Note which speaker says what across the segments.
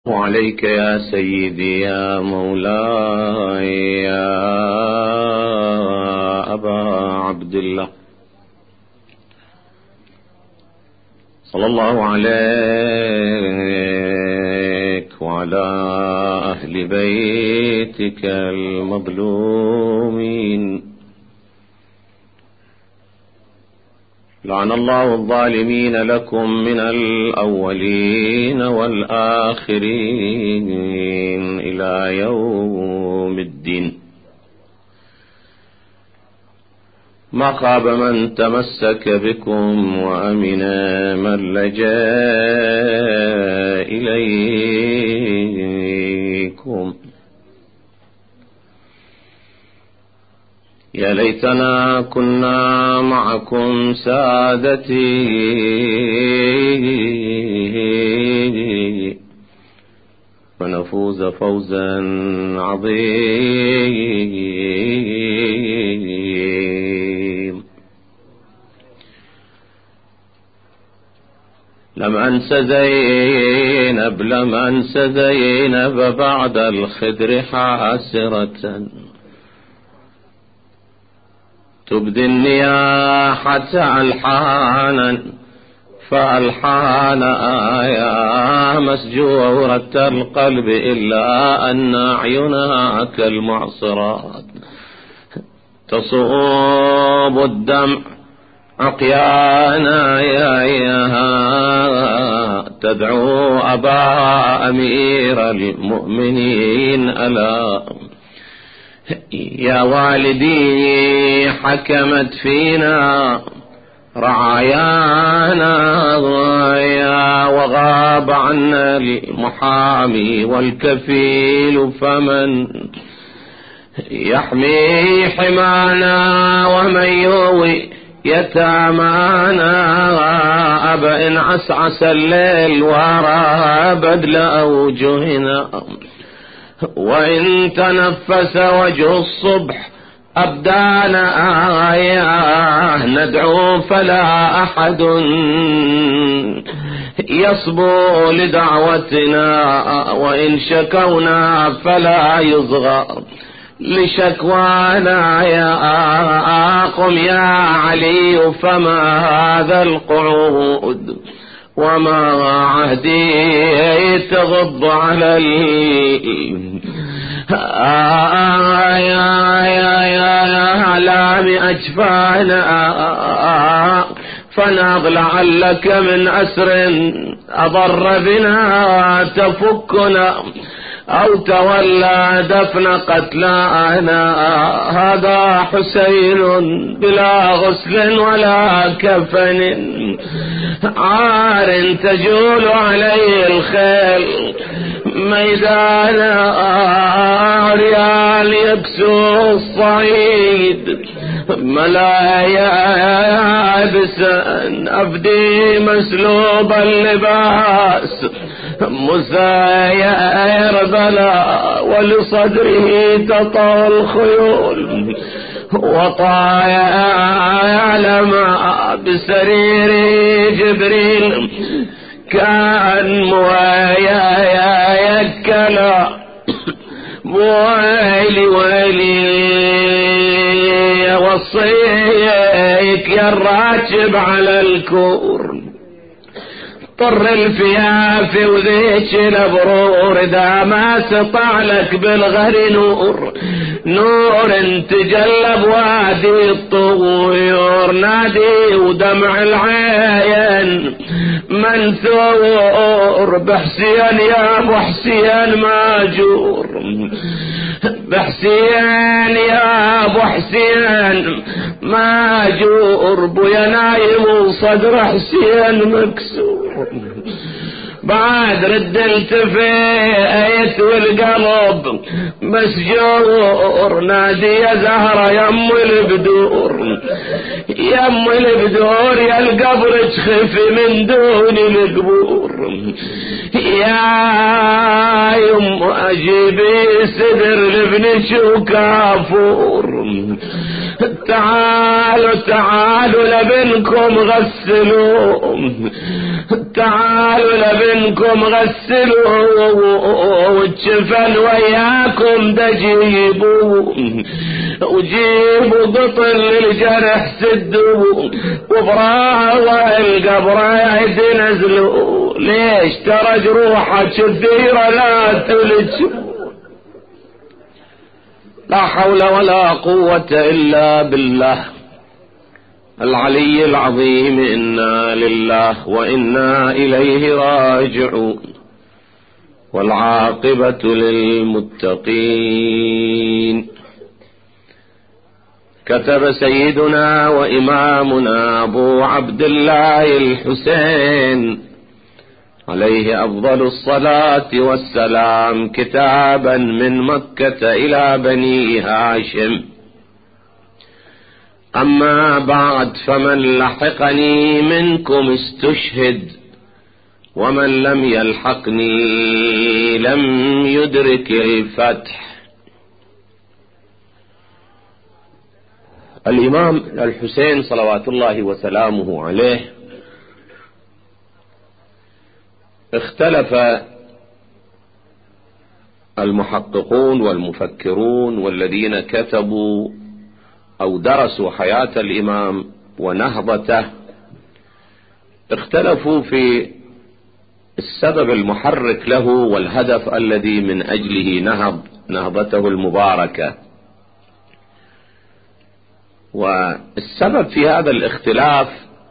Speaker 1: عليك يا سيدي يا مولاي يا أبا عبد الله، صلى الله عليك وعلى أهل بيتك المظلومين. لعن الله الظالمين لكم من الأولين والآخرين إلى يوم الدين. ما خاب من تمسك بكم وأمن من لجأ إليكم. يا ليتنا كنا معكم سادتي ونفوز فوزا عظيم. لم أنس زينب بعد الخدر حاسرة تبدي النياحة ألحانا فألحان يا مسجورة القلب إلا أن أعينها كالمعصرات تصوب الدمع عقيانا يا تدعو أبا أمير المؤمنين ألا يا والدي حكمت فينا رعايانا وغاب عنا المحامي والكفيل فمن يحمي حمانا ومن يوي يتامانا. أبا إن عسعس الليل ورى بدل أوجهنا وإن تنفس وجه الصبح أبدانا آية ندعو فلا أحد يصبو لدعوتنا وإن شكونا فلا يصغى لشكوانا. يا قم يا علي فما هذا القعود وما عهدي تغض على هلام أجفانا فناض لعلك من أسر أضر بنا تفكنا أو تولى دفن قتلانا. هذا حسين بلا غسل ولا كفن عار تجول عليه الخيل ميدانا ريال يكسو الصعيد ملايا يابسا أفدي مسلوب اللباس مساير بلا ولصدره تطى الخيول وطايا لما بسرير جبريل كان موايا يكلا ويلي وصيك يا الراكب على الكور طر الفياف وذيك الابرور اذا ما سطع لك بالغر نور تجلب وادي الطيور نادي ودمع العين منثور بحسين يا ابو حسين ماجور بحسين يا ابو حسين ماجور بويا نايم وصدر حسين مكسور بعد رد التفيت والقلب مسجور نادي يا زهرة يم البدور يم البدور يا القبر تخف من دون القبور يا يم اجيبي صدر لابنك وكافور تعالوا تعالوا لابنكم غسلوا تعالوا لبنكم غسلوا والجفن وياكم دجيبوا وجيبوا قطن للجرح سدوا وبراوة القبر ينزلوا ليش ترى جروحك الثيرة لا تلج. لا حول ولا قوة إلا بالله العلي العظيم. إنا لله وإنا إليه راجعون والعاقبة للمتقين. كتب سيدنا وإمامنا أبو عبد الله الحسين عليه أفضل الصلاة والسلام كتابا من مكة إلى بني هاشم: أما بعد، فمن لحقني منكم استشهد، ومن لم يلحقني لم يدرك الفتح. الإمام الحسين صلوات الله وسلامه عليه اختلف المحققون والمفكرون والذين كتبوا أو درسوا حياة الإمام ونهضته، اختلفوا في السبب المحرك له والهدف الذي من أجله نهضته المباركة. والسبب في هذا الاختلاف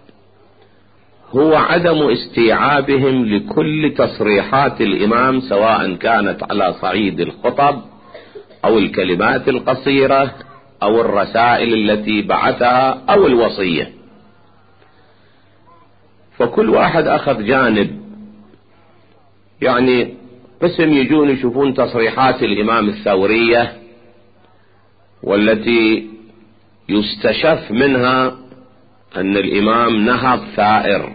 Speaker 1: هو عدم استيعابهم لكل تصريحات الإمام، سواء كانت على صعيد الخطب أو الكلمات القصيرة أو الرسائل التي بعثها أو الوصية. فكل واحد أخذ جانب. يعني قسم يجون يشوفون تصريحات الإمام الثورية والتي يستشف منها أن الإمام نهض ثائر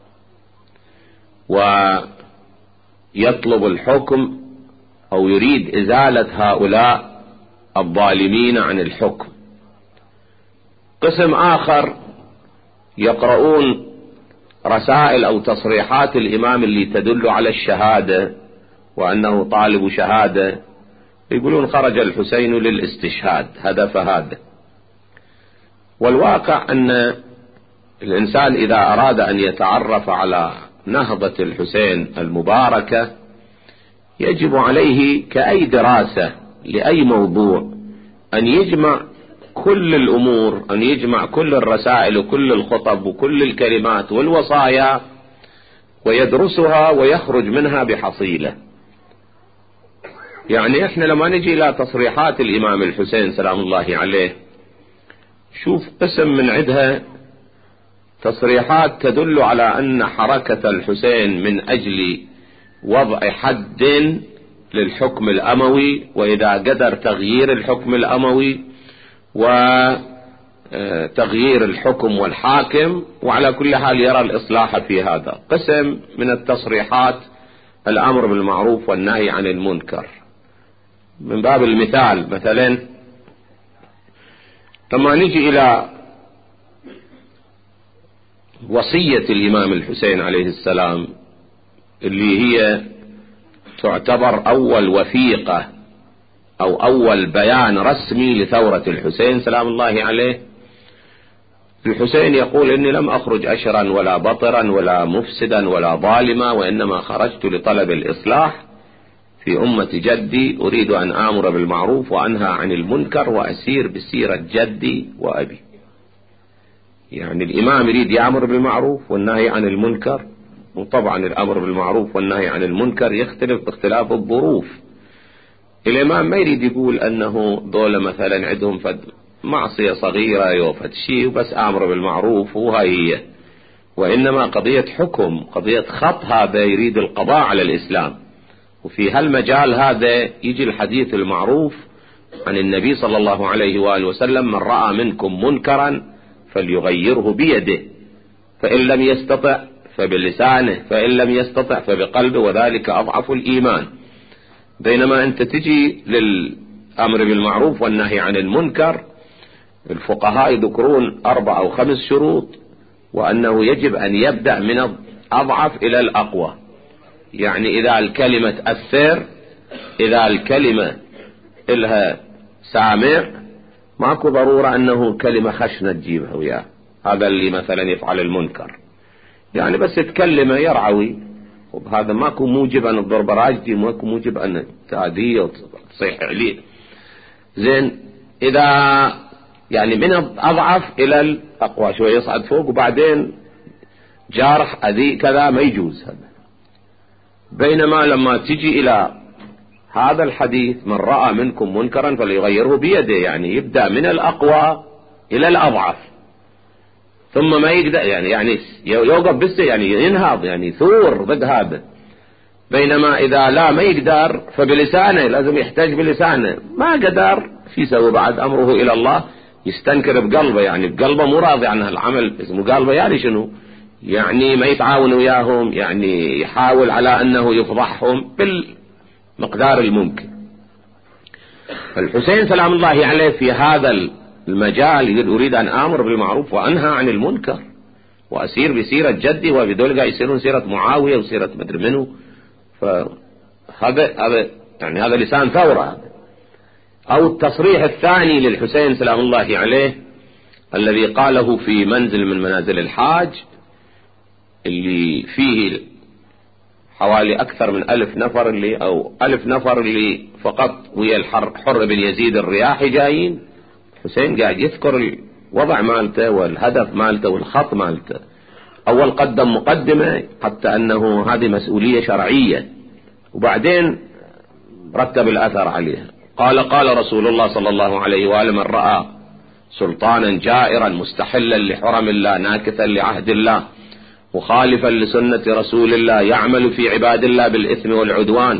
Speaker 1: ويطلب الحكم أو يريد إزالة هؤلاء الظالمين عن الحكم. قسم آخر يقرؤون رسائل أو تصريحات الإمام اللي تدل على الشهادة وأنه طالب شهادة، يقولون خرج الحسين للاستشهاد، هدف هذا. والواقع أن الإنسان إذا أراد أن يتعرف على نهضة الحسين المباركة يجب عليه كأي دراسة لأي موضوع أن يجمع كل الأمور، أن يجمع كل الرسائل وكل الخطب وكل الكلمات والوصايا ويدرسها ويخرج منها بحصيلة. يعني احنا لما نجي إلى تصريحات الإمام الحسين سلام الله عليه، شوف قسم من عدها تصريحات تدل على أن حركة الحسين من أجل وضع حد للحكم الأموي، وإذا قدر تغيير الحكم الأموي وتغيير الحكم والحاكم، وعلى كل حال يرى الإصلاح في هذا. قسم من التصريحات الأمر بالمعروف والنهي عن المنكر. من باب المثال مثلا لما نجي إلى وصية الإمام الحسين عليه السلام اللي هي تعتبر أول وثيقة أو أول بيان رسمي لثورة الحسين سلام الله عليه، الحسين يقول: إني لم أخرج أشرا ولا بطرا ولا مفسدا ولا ظالما، وإنما خرجت لطلب الإصلاح في أمة جدي، أريد أن آمر بالمعروف وأنهى عن المنكر وأسير بسيرة جدي وأبي. يعني الإمام يريد يأمر بالمعروف والنهي عن المنكر، وطبعا الأمر بالمعروف والنهي عن المنكر يختلف باختلاف الظروف. الإمام ما يريد يقول أنه دولة مثلا عندهم فد معصية صغيرة يوفد شيء وبس آمر بالمعروف وهي هي، وإنما قضية حكم، قضية خط، هذا يريد القضاء على الإسلام. وفي هالمجال هذا يجي الحديث المعروف عن النبي صلى الله عليه وآله وسلم: من رأى منكم منكرا فليغيره بيده، فإن لم يستطع فبلسانه، فإن لم يستطع فبقلبه، وذلك أضعف الإيمان. بينما أنت تجي للأمر بالمعروف والنهي عن المنكر، الفقهاء يذكرون 4 أو 5 شروط، وأنه يجب أن يبدأ من الأضعف إلى الأقوى. يعني إذا الكلمة تأثر، إذا الكلمة إلها سامع، ماكو ضرورة أنه كلمة خشنة تجيبها وياه. هذا اللي مثلا يفعل المنكر، يعني بس تكلمه يرعوي، وبهذا ماكو موجب أن الضرب راجدي، ماكو موجب أن تأذيه وتصيح عليه. زين، إذا يعني من الأضعف إلى الأقوى، شوية يصعد فوق وبعدين جارح أذي كذا، ما يجوز هذا. بينما لما تجي إلى هذا الحديث من رأى منكم منكرا فليغيره بيده، يعني يبدأ من الأقوى إلى الأضعف، ثم ما يقدر يعني يوقف بس، يعني ينهض، يعني ثور ضد هذا. بينما إذا لا ما يقدر فبلسانه، لازم يحتاج بلسانه، ما قدر في يسوي بعد أمره إلى الله، يستنكر بقلبه، يعني بقلبه مو راضي عن هالعمل، اسمه قلبه يعني شنو؟ يعني ما يتعاون وياهم، يعني يحاول على أنه يفضحهم بالمقدار الممكن. الحسين سلام الله عليه في هذا المجال يقول أريد أن آمر بالمعروف وأنهى عن المنكر، وأسير بسيرة جدي، وبدول قاعد يسيرون سيرة معاوية وسيرة مدري منه. فهذا يعني هذا لسان ثورة. أو التصريح الثاني للحسين سلام الله عليه الذي قاله في منزل من منازل الحاج، اللي فيه حوالي أكثر من 1000 نفر، اللي أو 1000 نفر اللي فقط ويا الحر بن يزيد الرياحي جايين. حسين قاعد يذكر الوضع مالته والهدف مالته والخط مالته. أول قدم مقدمة حتى أنه هذه مسؤولية شرعية، وبعدين رتب الأثر عليها. قال رسول الله صلى الله عليه وآله من رأى سلطانا جائرا مستحلا لحرم الله ناكثا لعهد الله مخالفا لسنة رسول الله يعمل في عباد الله بالإثم والعدوان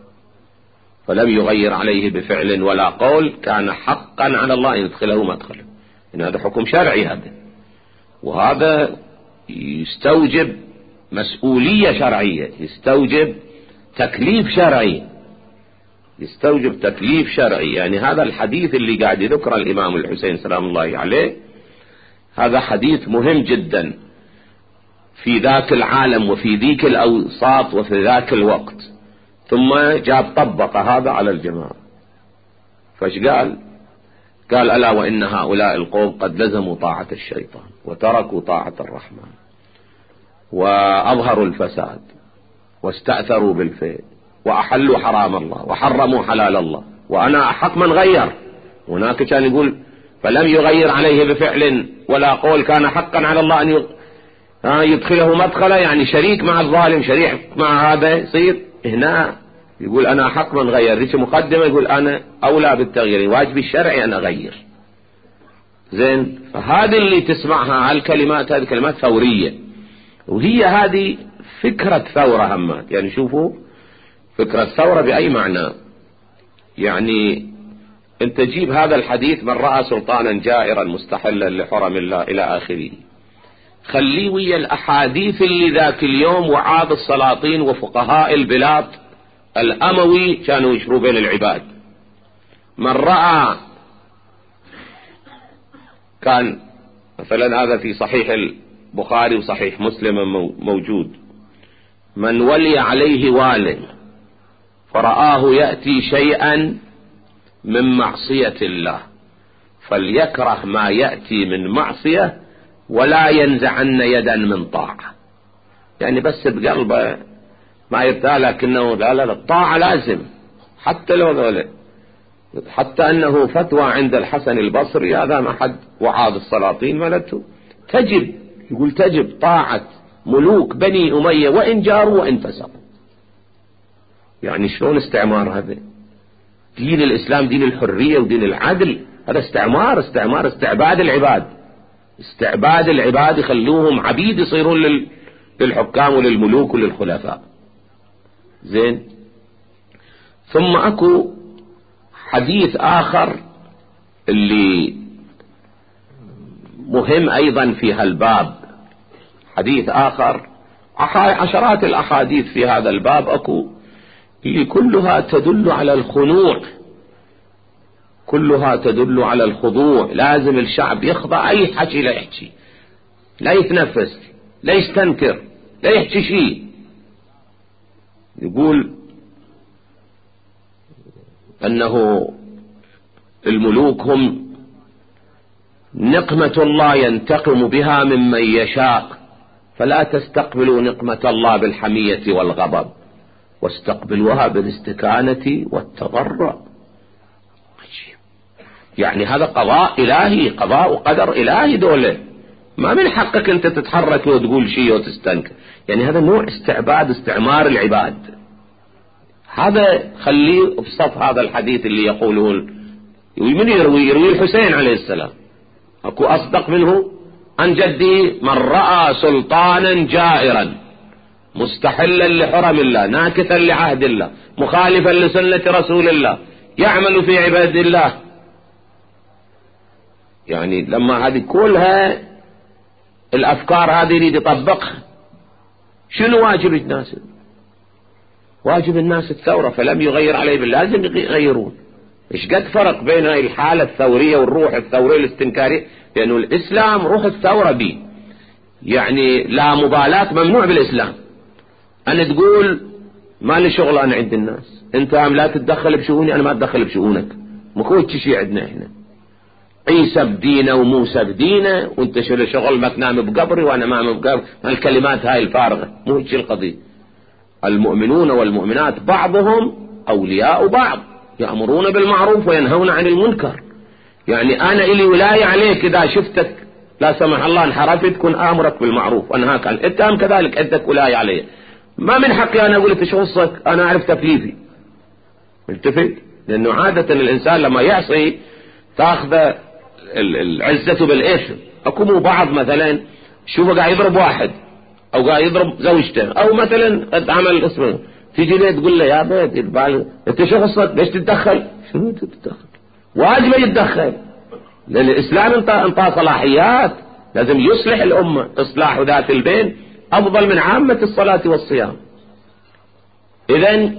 Speaker 1: فلم يغير عليه بفعل ولا قول كان حقا على الله أن يدخله مدخله. إن هذا حكم شرعي هذا، وهذا يستوجب مسؤولية شرعية، يستوجب تكليف شرعي، يستوجب تكليف شرعي. يعني هذا الحديث اللي قاعد يذكر الإمام الحسين سلام الله عليه هذا حديث مهم جدا في ذاك العالم وفي ذيك الأوساط وفي ذاك الوقت. ثم جاء طبق هذا على الجماعة، فايش قال ألا وإن هؤلاء القوم قد لزموا طاعة الشيطان وتركوا طاعة الرحمن وأظهروا الفساد واستأثروا بالفعل وأحلوا حرام الله وحرموا حلال الله، وأنا أحق من غير. هناك كان يقول فلم يغير عليه بفعل ولا قول كان حقا على الله أن يدخله مدخله، يعني شريك مع الظالم، شريك مع هذا. يصير هنا يقول أنا أحق من غير، ذيك مقدمة يقول أنا أولى بالتغيير، واجبي الشرعي أن أغير. زين، فهذه اللي تسمعها هالكلمات، هذه كلمات ثورية، وهي هذه فكرة ثورة همات. يعني شوفوا فكرة ثورة بأي معنى، يعني انت تجيب هذا الحديث من رأى سلطانا جائرا مستحلا لحرم الله إلى آخره، خليه ويا الأحاديث اللي ذاك اليوم وعاظ السلاطين وفقهاء البلاد الأموي كانوا يشروا بين العباد. من رأى، كان مثلا هذا في صحيح البخاري وصحيح مسلم موجود، من ولي عليه وال فرآه يأتي شيئا من معصية الله فليكره ما يأتي من معصية ولا ينزعن يدا من طاعة. يعني بس بقلبه ما يرتاح، لكنه لا الطاعة لازم، حتى لو ذولا. حتى أنه فتوى عند الحسن البصري، هذا ما حد وعاظ السلاطين ملته، تجب، يقول تجب طاعة ملوك بني أمية وإن جاروا وإن فسقوا. يعني شلون استعمار هذا؟ دين الإسلام دين الحرية ودين العدل، هذا استعباد العباد، استعباد العباد، يخلوهم عبيد يصيرون للحكام وللملوك وللخلفاء. زين، ثم اكو حديث آخر اللي مهم أيضا في هالباب، حديث آخر، عشرات الأحاديث في هذا الباب اكو اللي كلها تدل على الخنوع، كلها تدل على الخضوع. لازم الشعب يخضع، أي حكي لا يحكي، لا يتنفس، لا يستنكر، لا يحكي شيء. يقول أنه الملوك هم نقمة الله ينتقم بها ممن يشاء، فلا تستقبلوا نقمة الله بالحمية والغضب، واستقبلوها بالاستكانة والتضرع. يعني هذا قضاء إلهي، قضاء وقدر إلهي دولة، ما من حقك أنت تتحرك وتقول شيء وتستنكر. يعني هذا نوع استعباد، استعمار العباد. هذا خليه بصف هذا الحديث اللي يقولون من يروي الحسين عليه السلام، أكو أصدق منه عن جدي: من رأى سلطانا جائرا مستحلا لحرم الله ناكثا لعهد الله مخالفا لسنة رسول الله يعمل في عباد الله. يعني لما هذه كلها الأفكار هذه يريد يطبقها، شنو واجب الناس؟ واجب الناس الثورة، فلم يغير عليه لازم يغيرون. إيش قد فرق بين الحالة الثورية والروح الثورية الاستنكارية؟ لأنه الإسلام روح الثورة بيه، يعني لا مبالاة، ممنوع بالإسلام أن تقول ما لي شغل أنا عند الناس، أنت لا تتدخل بشؤوني أنا ما أتدخل بشؤونك. مكوش شيء عندنا إحنا، عيسى بدينه وموسى بدينه، وانت شغل ما تنام بقبري وانا ما انام بقبري. الكلمات هاي الفارغة مو هيك القضية. المؤمنون والمؤمنات بعضهم أولياء بعض، يأمرون بالمعروف وينهون عن المنكر. يعني أنا إلي ولاية عليك، إذا شفتك لا سمح الله انحرفت كن آمرك بالمعروف وأنهاك عن، أنت هم كذلك عندك ولاية علي. ما من حقي أنا أقول لك شو خصك، أنا أعرف تكليفي. ملتفت؟ لأنه عادة الإنسان لما يعصي تأخذ العزة بالإثم. أكو بعض مثلا شوفه قاعد يضرب واحد أو قاعد يضرب زوجته أو مثلا قد عمل اسمه، تيجي ليه تقول له يا بيت أنت شو خصك ليش تتدخل؟ شنو تتدخل؟ واجب يتدخل، لأن الإسلام انطى صلاحيات، لازم يصلح الأمة. إصلاح ذات البين أفضل من عامة الصلاة والصيام. إذن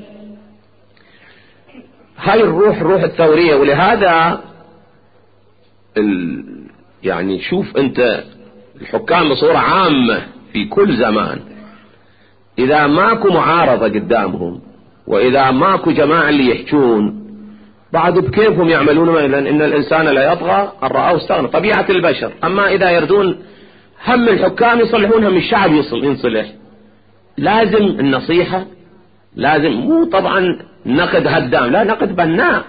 Speaker 1: هاي الروح الثورية. ولهذا يعني شوف أنت الحكام بصورة عامة في كل زمان، إذا ماكو معارضة قدامهم وإذا ماكو جماعة اللي يحجون بعد بكيفهم يعملون، لأن إن الإنسان لا يطغى أن رآه استغنى، طبيعة البشر. أما إذا يردون هم الحكام يصلحون، هم الشعب ينصلح. لازم النصيحة، لازم مو طبعا نقد هدام، لا، نقد بناء،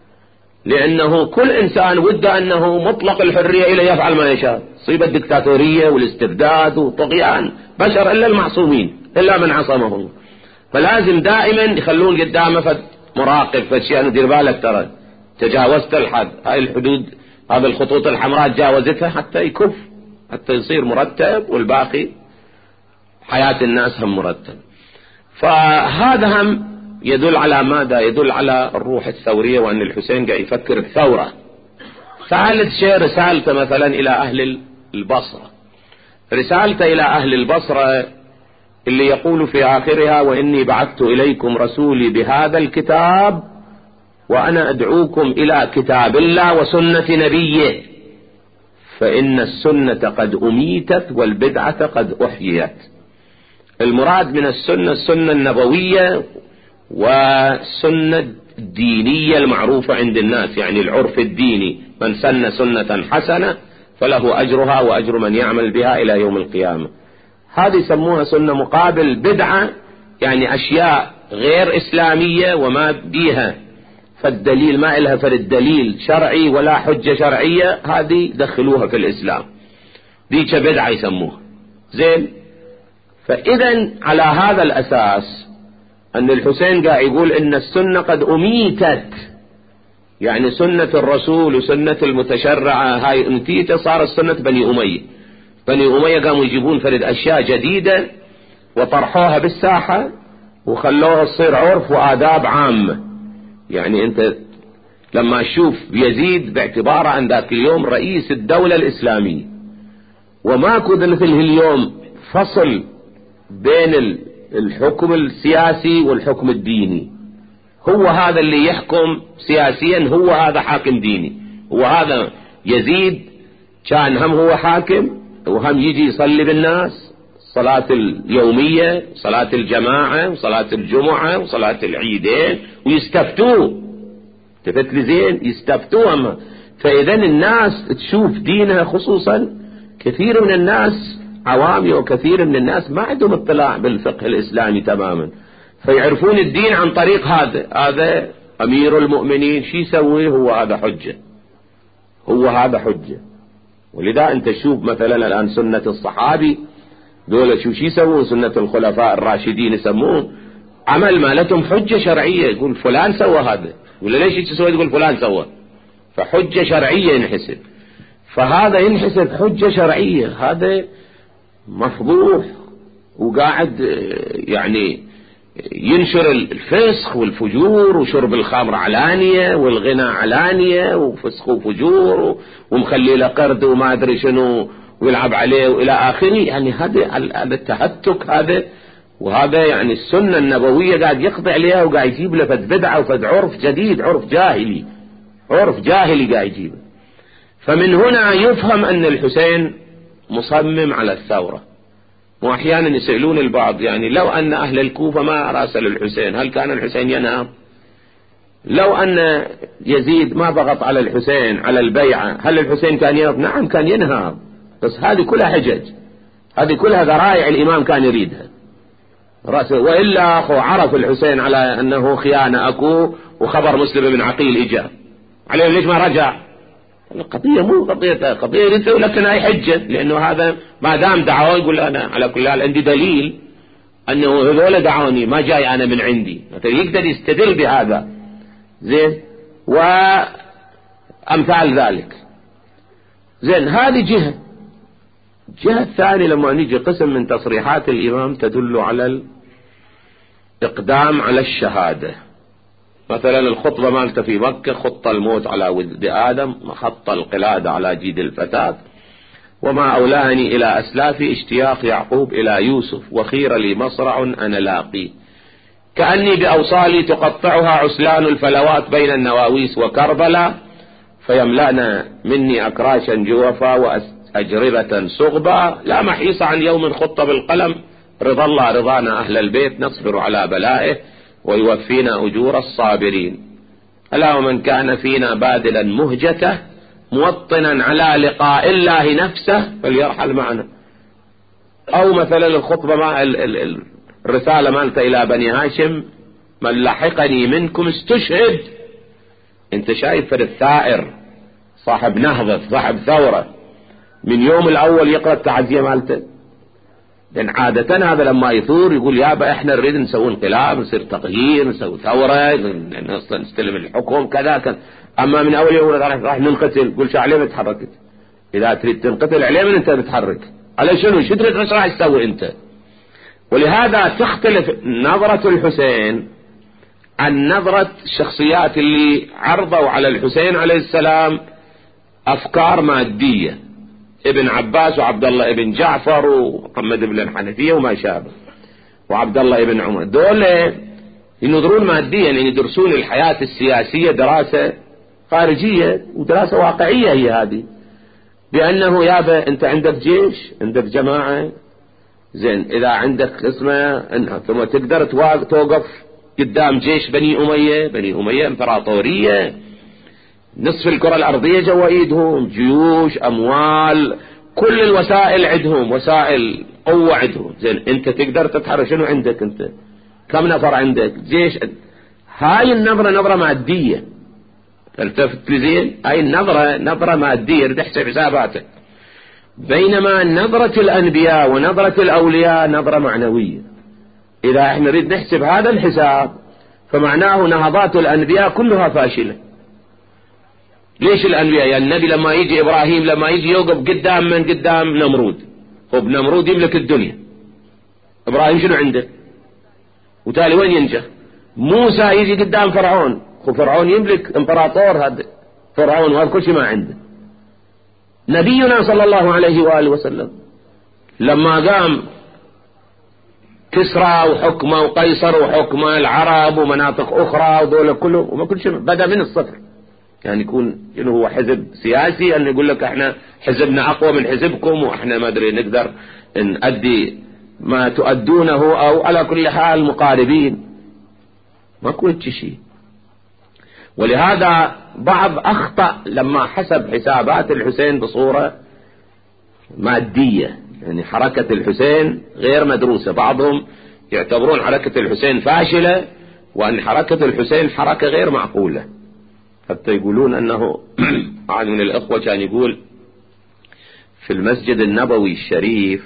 Speaker 1: لأنه كل إنسان وده أنه مطلق الحرية إلى يفعل ما يشاء. صيبة الدكتاتورية والاستبداد وطغيان بشر إلا المعصومين، إلا من عصمه الله. فلازم دائما يخلون قدامه فد مراقب، فشيء ندير بالك ترى تجاوزت الحد، هاي الحدود، هذه الخطوط الحمراء تجاوزتها، حتى يكف، حتى يصير مرتب، والباقي حياة الناس هم مرتب. فهذا هم يدل على ماذا؟ يدل على الروح الثورية، وأن الحسين قاعد يفكر بثورة. ثالث شيء رسالته مثلا إلى أهل البصرة، رسالته إلى أهل البصرة اللي يقول في آخرها: وإني بعثت إليكم رسولي بهذا الكتاب وأنا أدعوكم إلى كتاب الله وسنة نبيه، فإن السنة قد أميتت والبدعة قد أحييت. المراد من السنة النبوية والسنة الدينية المعروفة عند الناس، يعني العرف الديني، من سن سنة حسنة فله أجرها وأجر من يعمل بها إلى يوم القيامة. هذه يسموها سنة. مقابل بدعة يعني أشياء غير إسلامية وما بيها فالدليل، ما إلها فالدليل شرعي ولا حجة شرعية، هذه دخلوها في الإسلام، دي بدعة يسموها. زين. فإذا على هذا الأساس أن الحسين قاعد يقول إن السنة قد أميتت، يعني سنة الرسول وسنة المتشرعة هاي أميتت، صارت سنة بني أمية. بني أمية قاموا يجيبون فرد أشياء جديدة وطرحوها بالساحة وخلوها تصير عرف وآداب عامة. يعني أنت لما تشوف يزيد باعتباره عن ذاك اليوم رئيس الدولة الإسلامية، وماكو مثله اليوم فصل بين الحكم السياسي والحكم الديني، هو هذا اللي يحكم سياسيا، هو هذا حاكم ديني. وهذا يزيد كان هم هو حاكم وهم يجي يصلي بالناس صلاة اليومية، صلاة الجماعة، وصلاة الجمعة، وصلاة العيدين، ويستفتوه. تفت لي زين؟ يستفتوه. فإذا الناس تشوف دينها، خصوصا كثير من الناس عوامي وكثير من الناس ما عندهم اطلاع بالفقه الإسلامي تماما، فيعرفون الدين عن طريق هذا أمير المؤمنين شي يسوي، هو هذا حجة، هو هذا حجة. ولذا أنت تشوف مثلا الآن سنة الصحابي دول شو يسوون، سنة الخلفاء الراشدين يسمون عمل ما لهم حجة شرعية، يقول فلان سوى هذا، ولا ليش تسوي تقول فلان سوى، فحجة شرعية ينحسب. فهذا ينحسب حجة شرعية، هذا مفضوح وقاعد يعني ينشر الفسق والفجور وشرب الخمر علانية والغنى علانية وفسق وفجور ومخلي له قرد وما أدري شنو ويلعب عليه وإلى آخره. يعني هذا التهتك هذا، وهذا يعني السنة النبوية قاعد يقضي عليها، وقاعد يجيب له فد بدعة وفد عرف جديد، عرف جاهلي قاعد يجيبه. فمن هنا يفهم أن الحسين مصمم على الثورة. وأحيانا يسألون البعض يعني لو أن أهل الكوفة ما راسلوا الحسين هل كان الحسين ينهض؟ لو أن يزيد ما ضغط على الحسين على البيعة هل الحسين كان ينهض؟ نعم كان ينهض، بس هذه كلها حجج، هذه كلها ذرائع الإمام كان يريدها. وإلا أخو عرف الحسين على أنه خيانة أكو، وخبر مسلم بن عقيل إجا عليه ليش ما رجع؟ القضية مو قضية يريد لكن هاي حجة، لأنه هذا ما دام دعوه يقول أنا على كل حال عندي دليل أنه هذول دعوني، ما جاي أنا من عندي، يقدر يستدل بهذا زين، وأمثال ذلك زين. هذه جهة. الجهة الثانية لما نيجي قسم من تصريحات الإمام تدل على الإقدام على الشهادة. مثلا الخطبة مالته في مكة: خط الموت على ولد آدم، خط القلادة على جيد الفتاة، وما أولاني إلى أسلافي اشتياق يعقوب إلى يوسف، وخير لي مصرع أنا لاقي، كأني بأوصالي تقطعها عسلان الفلوات بين النواويس وكربلا، فيملأنا مني أكراشا جوفا وأجربة صغبا، لا محيص عن يوم خط بالقلم، رضا الله رضانا أهل البيت، نصبر على بلائه ويوفينا أجور الصابرين. ألا ومن كان فينا باذلا مهجته موطنا على لقاء الله نفسه فليرحل معنا. أو مثلا الخطبة مع الرسالة مالته إلى بني هاشم: من لحقني منكم استشهد. انت شايف الثائر صاحب نهضة صاحب ثورة من يوم الأول يقرأ التعزية مالته، لأن عادة هذا لما يثور يقول يابا احنا نريد نسوي انقلاب، نصير تغيير، نسوي ثورة، نستلم الحكم كذا. أما من أول يوم راح ننقتل، قل شو عليه بتحركت؟ إذا تريد تنقتل عليه من أنت بتحرك على شنو؟ شو تريد ايش راح تسوي أنت؟ ولهذا تختلف نظرة الحسين عن نظرة الشخصيات اللي عرضوا على الحسين عليه السلام أفكار مادية، ابن عباس وعبد الله ابن جعفر ومحمد بن الحنفية وما شابه وعبد الله ابن عمر. دول ينظرون ماديا، يعني يدرسون الحياة السياسية دراسة خارجية ودراسة واقعية هي هذه، بأنه يابا أنت عندك جيش، عندك جماعة زين، إذا عندك اسمه ثم تقدر توقف قدام جيش بني أمية امبراطورية، نصف الكرة الأرضية جوا ايدهم، جيوش، أموال، كل الوسائل عندهم، وسائل قوة عندهم زين. أنت تقدر تتحرك، شنو عندك أنت؟ كم نفر عندك؟ جيش. هاي النظرة نظرة مادية، التفت لي زين، هاي النظرة نظرة مادية تحسب حساباتك، بينما نظرة الأنبياء ونظرة الأولياء نظرة معنوية. إذا احنا نريد نحسب هذا الحساب فمعناه نهضات الأنبياء كلها فاشلة. ليش الأنبياء؟ يعني النبي لما يجي إبراهيم لما يجي يوقف قدام نمرود، خب نمرود يملك الدنيا، إبراهيم شنو عنده؟ وتالي وين ينجح؟ موسى يجي قدام فرعون، فرعون يملك امبراطور، هذا فرعون وهذا كل شيء ما عنده. نبينا صلى الله عليه وآله وسلم لما قام كسرى وحكمه وقيصر وحكمه العرب ومناطق أخرى وذولا كله وما كل شيء بدأ من الصفر. يعني يكون إنه هو حزب سياسي، أن يقول لك احنا حزبنا أقوى من حزبكم، وإحنا ما أدري نقدر نأدي ما تؤدونه، أو على كل حال مقاربين، ماكو شيء. ولهذا بعض أخطأ لما حسب حسابات الحسين بصورة مادية، يعني حركة الحسين غير مدروسة. بعضهم يعتبرون حركة الحسين فاشلة، وأن حركة الحسين حركة غير معقولة، حتى يقولون أنه واحد من الأخوة كان يقول في المسجد النبوي الشريف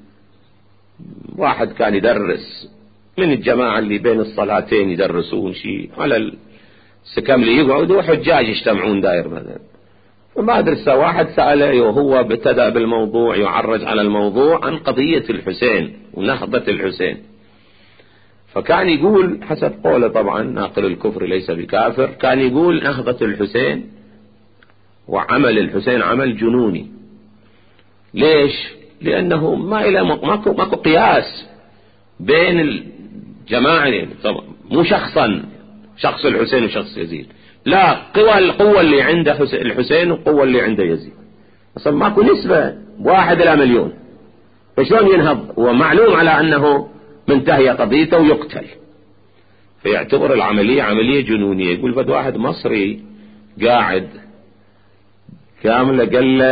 Speaker 1: واحد كان يدرس من الجماعة اللي بين الصلاتين يدرسون شيء على السكم اللي يقعدوا حجاج يجتمعون داير مثلا، فما أدري واحد سأله وهو ابتدأ بالموضوع يعرج على الموضوع عن قضية الحسين ونهضة الحسين، فكان يقول حسب قوله طبعا ناقل الكفر ليس بكافر، كان يقول نهضة الحسين وعمل الحسين عمل جنوني. ليش؟ لأنه ماكو قياس بين الجماعة، طبعا مو شخص الحسين وشخص يزيد، لا، القوة اللي عند الحسين والقوة اللي عند يزيد أصلا ماكو نسبة 1:1,000,000، فشلون ينهض ومعلوم على أنه منتهية قضيته ويقتل؟ فيعتبر العملية عملية جنونية. يقول فد واحد مصري قاعد كاملة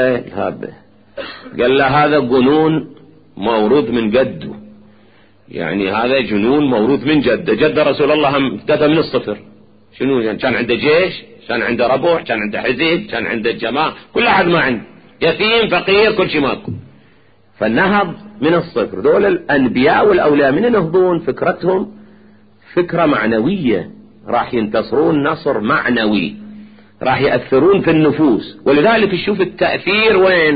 Speaker 1: قال له هذا جنون مورود من جده، يعني هذا جنون مورود من جد رسول الله ابتدى من الصفر. شنو يعني؟ كان عنده جيش، كان عنده ربع، كان عنده حزب، كان عنده جماعة، كل أحد ما عنده، يتيم فقير كل شيء ماكو، فالنهض من الصفر. دول الأنبياء والأولياء من ينهضون فكرتهم فكرة معنوية، راح ينتصرون نصر معنوي، راح يأثرون في النفوس. ولذلك تشوف التأثير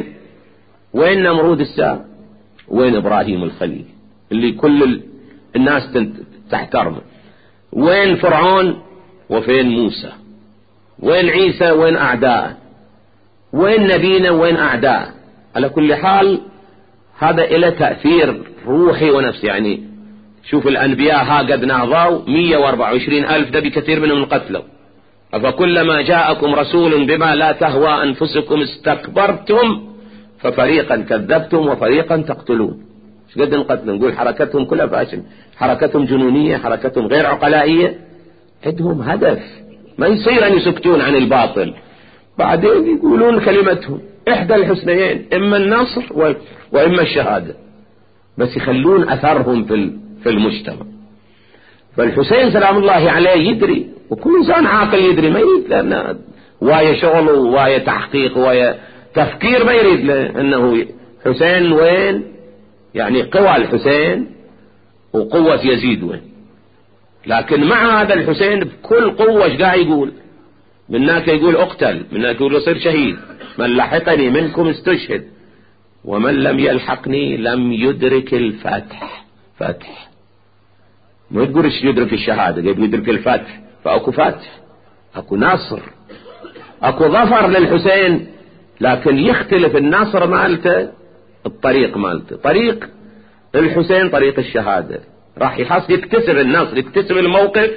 Speaker 1: وين نمرود الساعة، وين إبراهيم الخليل اللي كل الناس تحترمه، وين فرعون وفين موسى، وين عيسى وين أعداء، وين نبينا وين أعداء. على كل حال هذا إلى تأثير روحي ونفسي. يعني شوف الأنبياء ها قد نهضوا 124,000 ده بكثير منهم قتلوا، أفكلما جاءكم رسول بما لا تهوى أنفسكم استكبرتم ففريقا كذبتم وفريقا تقتلون. ايش قد نقتل؟ نقول حركتهم كلها فاشل، حركتهم جنونية، حركتهم غير عقلائية، عندهم هدف، ما يصير أن يسكتون عن الباطل، بعدين يقولون كلمتهم إحدى الحسنيين، إما النصر وإما الشهادة، بس يخلون أثرهم في المجتمع. فالحسين سلام الله عليه يدري، وكل إنسان عاقل يدري، ما يريد لأنه وايا شغل ووايا تحقيق ووايا تفكير، ما يريد لأنه حسين وين، يعني قوى الحسين وقوة يزيد وين. لكن مع هذا الحسين بكل قوة ايش قاعد يقول؟ منك يقول اقتل، منك يقول يصير شهيد، من لحقني منكم استشهد، ومن لم يلحقني لم يدرك الفتح. فتح ما تقولش يدرك الشهادة، قبل يدرك الفتح، فأكو فتح، أكو نصر، أكو ظفر للحسين. لكن يختلف النصر مالته، الطريق مالته، طريق الحسين طريق الشهادة، راح يحصل يكتسب النصر، يكتسب الموقف،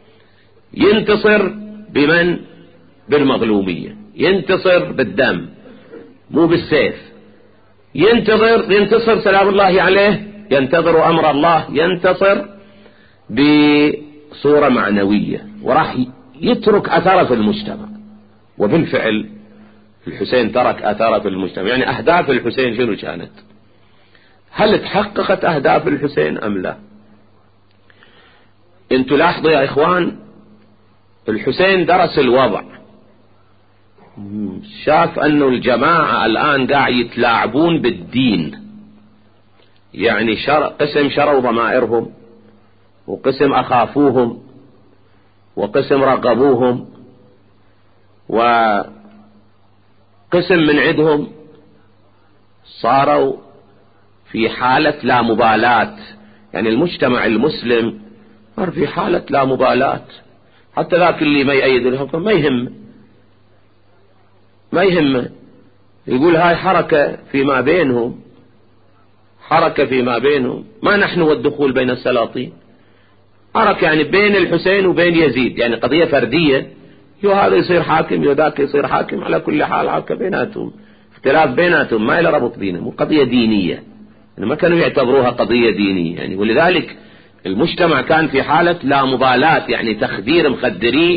Speaker 1: ينتصر بمن؟ بالمظلومية، ينتصر بالدم مو بالسيف، ينتصر سلام الله عليه، ينتظر أمر الله، ينتصر بصورة معنوية، وراح يترك أثره في المجتمع. وبالفعل الحسين ترك أثره في المجتمع. يعني أهداف الحسين شنو كانت؟ هل تحققت أهداف الحسين أم لا؟ انتوا لاحظوا يا إخوان، الحسين درس الوضع، شاف أنه الجماعة الآن قاعد يتلاعبون بالدين، يعني قسم شروا ضمائرهم، وقسم أخافوهم، وقسم رقبوهم، وقسم من عندهم صاروا في حالة لا مبالاة. يعني المجتمع المسلم صار في حالة لا مبالاة، حتى ذاك اللي ما يأيد الحكم ما يهمه، يقول هاي حركة فيما بينهم، حركة فيما بينهم، ما نحن والدخول بين السلاطين، حركة يعني بين الحسين وبين يزيد، يعني قضية فردية، يو هذا يصير حاكم يو ذاك يصير حاكم، على كل حال حركة بيناتهم، اختلاف بيناتهم، ما إلى ربط بينهم، قضية دينية ما كانوا يعتبروها قضية دينية يعني. ولذلك المجتمع كان في حالة لا مبالاة يعني، تخدير مخدريه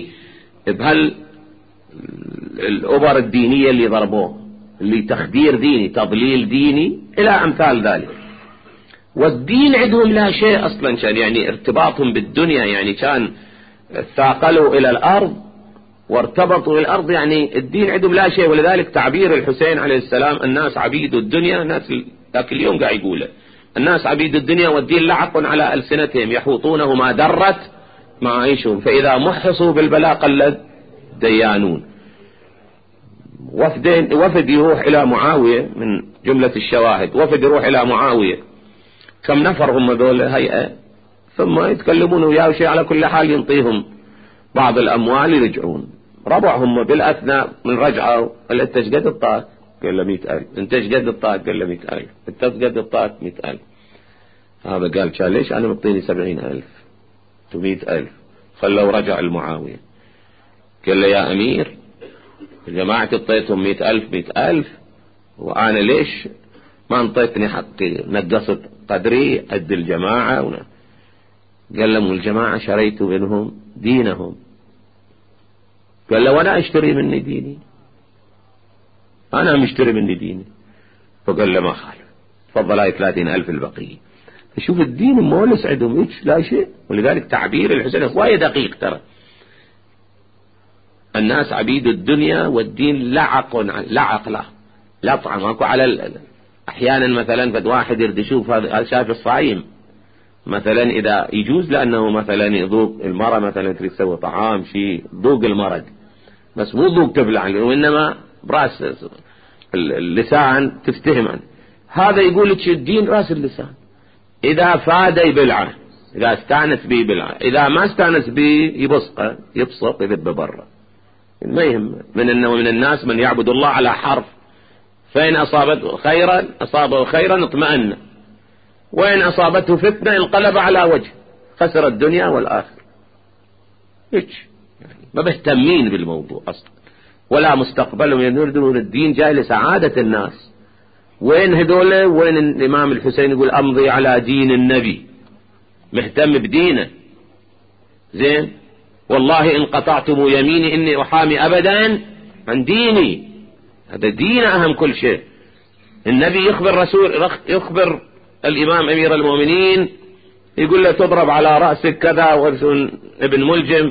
Speaker 1: الأبر الدينية اللي ضربوه، اللي تخدير ديني تضليل ديني إلى أمثال ذلك. والدين عندهم لا شيء أصلا، كان يعني ارتباطهم بالدنيا يعني كان ثاقلوا إلى الأرض وارتبطوا بالأرض، يعني الدين عندهم لا شيء. ولذلك تعبير الحسين عليه السلام الناس عبيد الدنيا، الناس ذاك اليوم قاعد يقوله الناس عبيد الدنيا والدين لعق على ألسنتهم يحوطونه ما درت معايشهم، فإذا محصوا بالبلاء قلد ديانون. وفد يروح إلى معاوية من جملة الشواهد، وفد يروح إلى معاوية، كم نفر هم ذول هيئة، ثم يتكلمون وياه شيء، على كل حال ينطيهم بعض الأموال يرجعون. ربعهم بالأثناء من رجعوا قال انت ايش قد الطاق؟ قال له 100,000. انت ايش قد الطاق؟ قال له 100,000. انت ايش قد الطاق؟ 100,000. هذا قال كان ليش انا مقطيني 70,000 و100,000. خلوا رجع المعاوية قال له يا امير جماعة اعطيتهم 100,000 وانا ليش ما انطيتني حقي؟ نقصت قدري قد الجماعة قال لهم الجماعة شريت منهم دينهم. قال له وانا اشتري مني ديني، انا مشتري مني ديني. فقال له ما خالف، تفضل هاي 30,000 البقية. شوف الدين مولس عندهم ايش لا شيء. ولذلك تعبير الحسين هواية دقيق ترى، الناس عبيد الدنيا والدين لعق له لطعة ماكو على احيانا مثلا فد واحد يرد يشوف هذا شايف الصايم مثلا اذا يجوز لانه مثلا يذوق المرأة مثلا تريد تسوي طعام شيء ذوق المرض بس مو ذوق تبلع، وانما براس اللسان تفتهم عنه. هذا يقول لك الدين راس اللسان، اذا فاد يبلعه، اذا استانس به يبلعه، اذا ما استانس به يبصقه يبصق يذب برا. ما يهم من انه من الناس من يعبد الله على حرف، فإن أصابته خيرا أصابه خيرا اطمأن، وإن أصابته فتنة انقلب على وجه، خسر الدنيا والآخرة. يعني ما بيهتمين بالموضوع أصلا ولا مستقبلهم، ينردون الدين جاي لسعادة الناس. وين هذول؟ وين الإمام الحسين يقول أمضي على دين النبي، مهتم بدينه. زين والله إن قطعتم يميني إني أحامي أبدا عن ديني، هذا دين أهم كل شيء. النبي يخبر الإمام أمير المؤمنين يقول له تضرب على رأسك كذا وارسل ابن ملجم،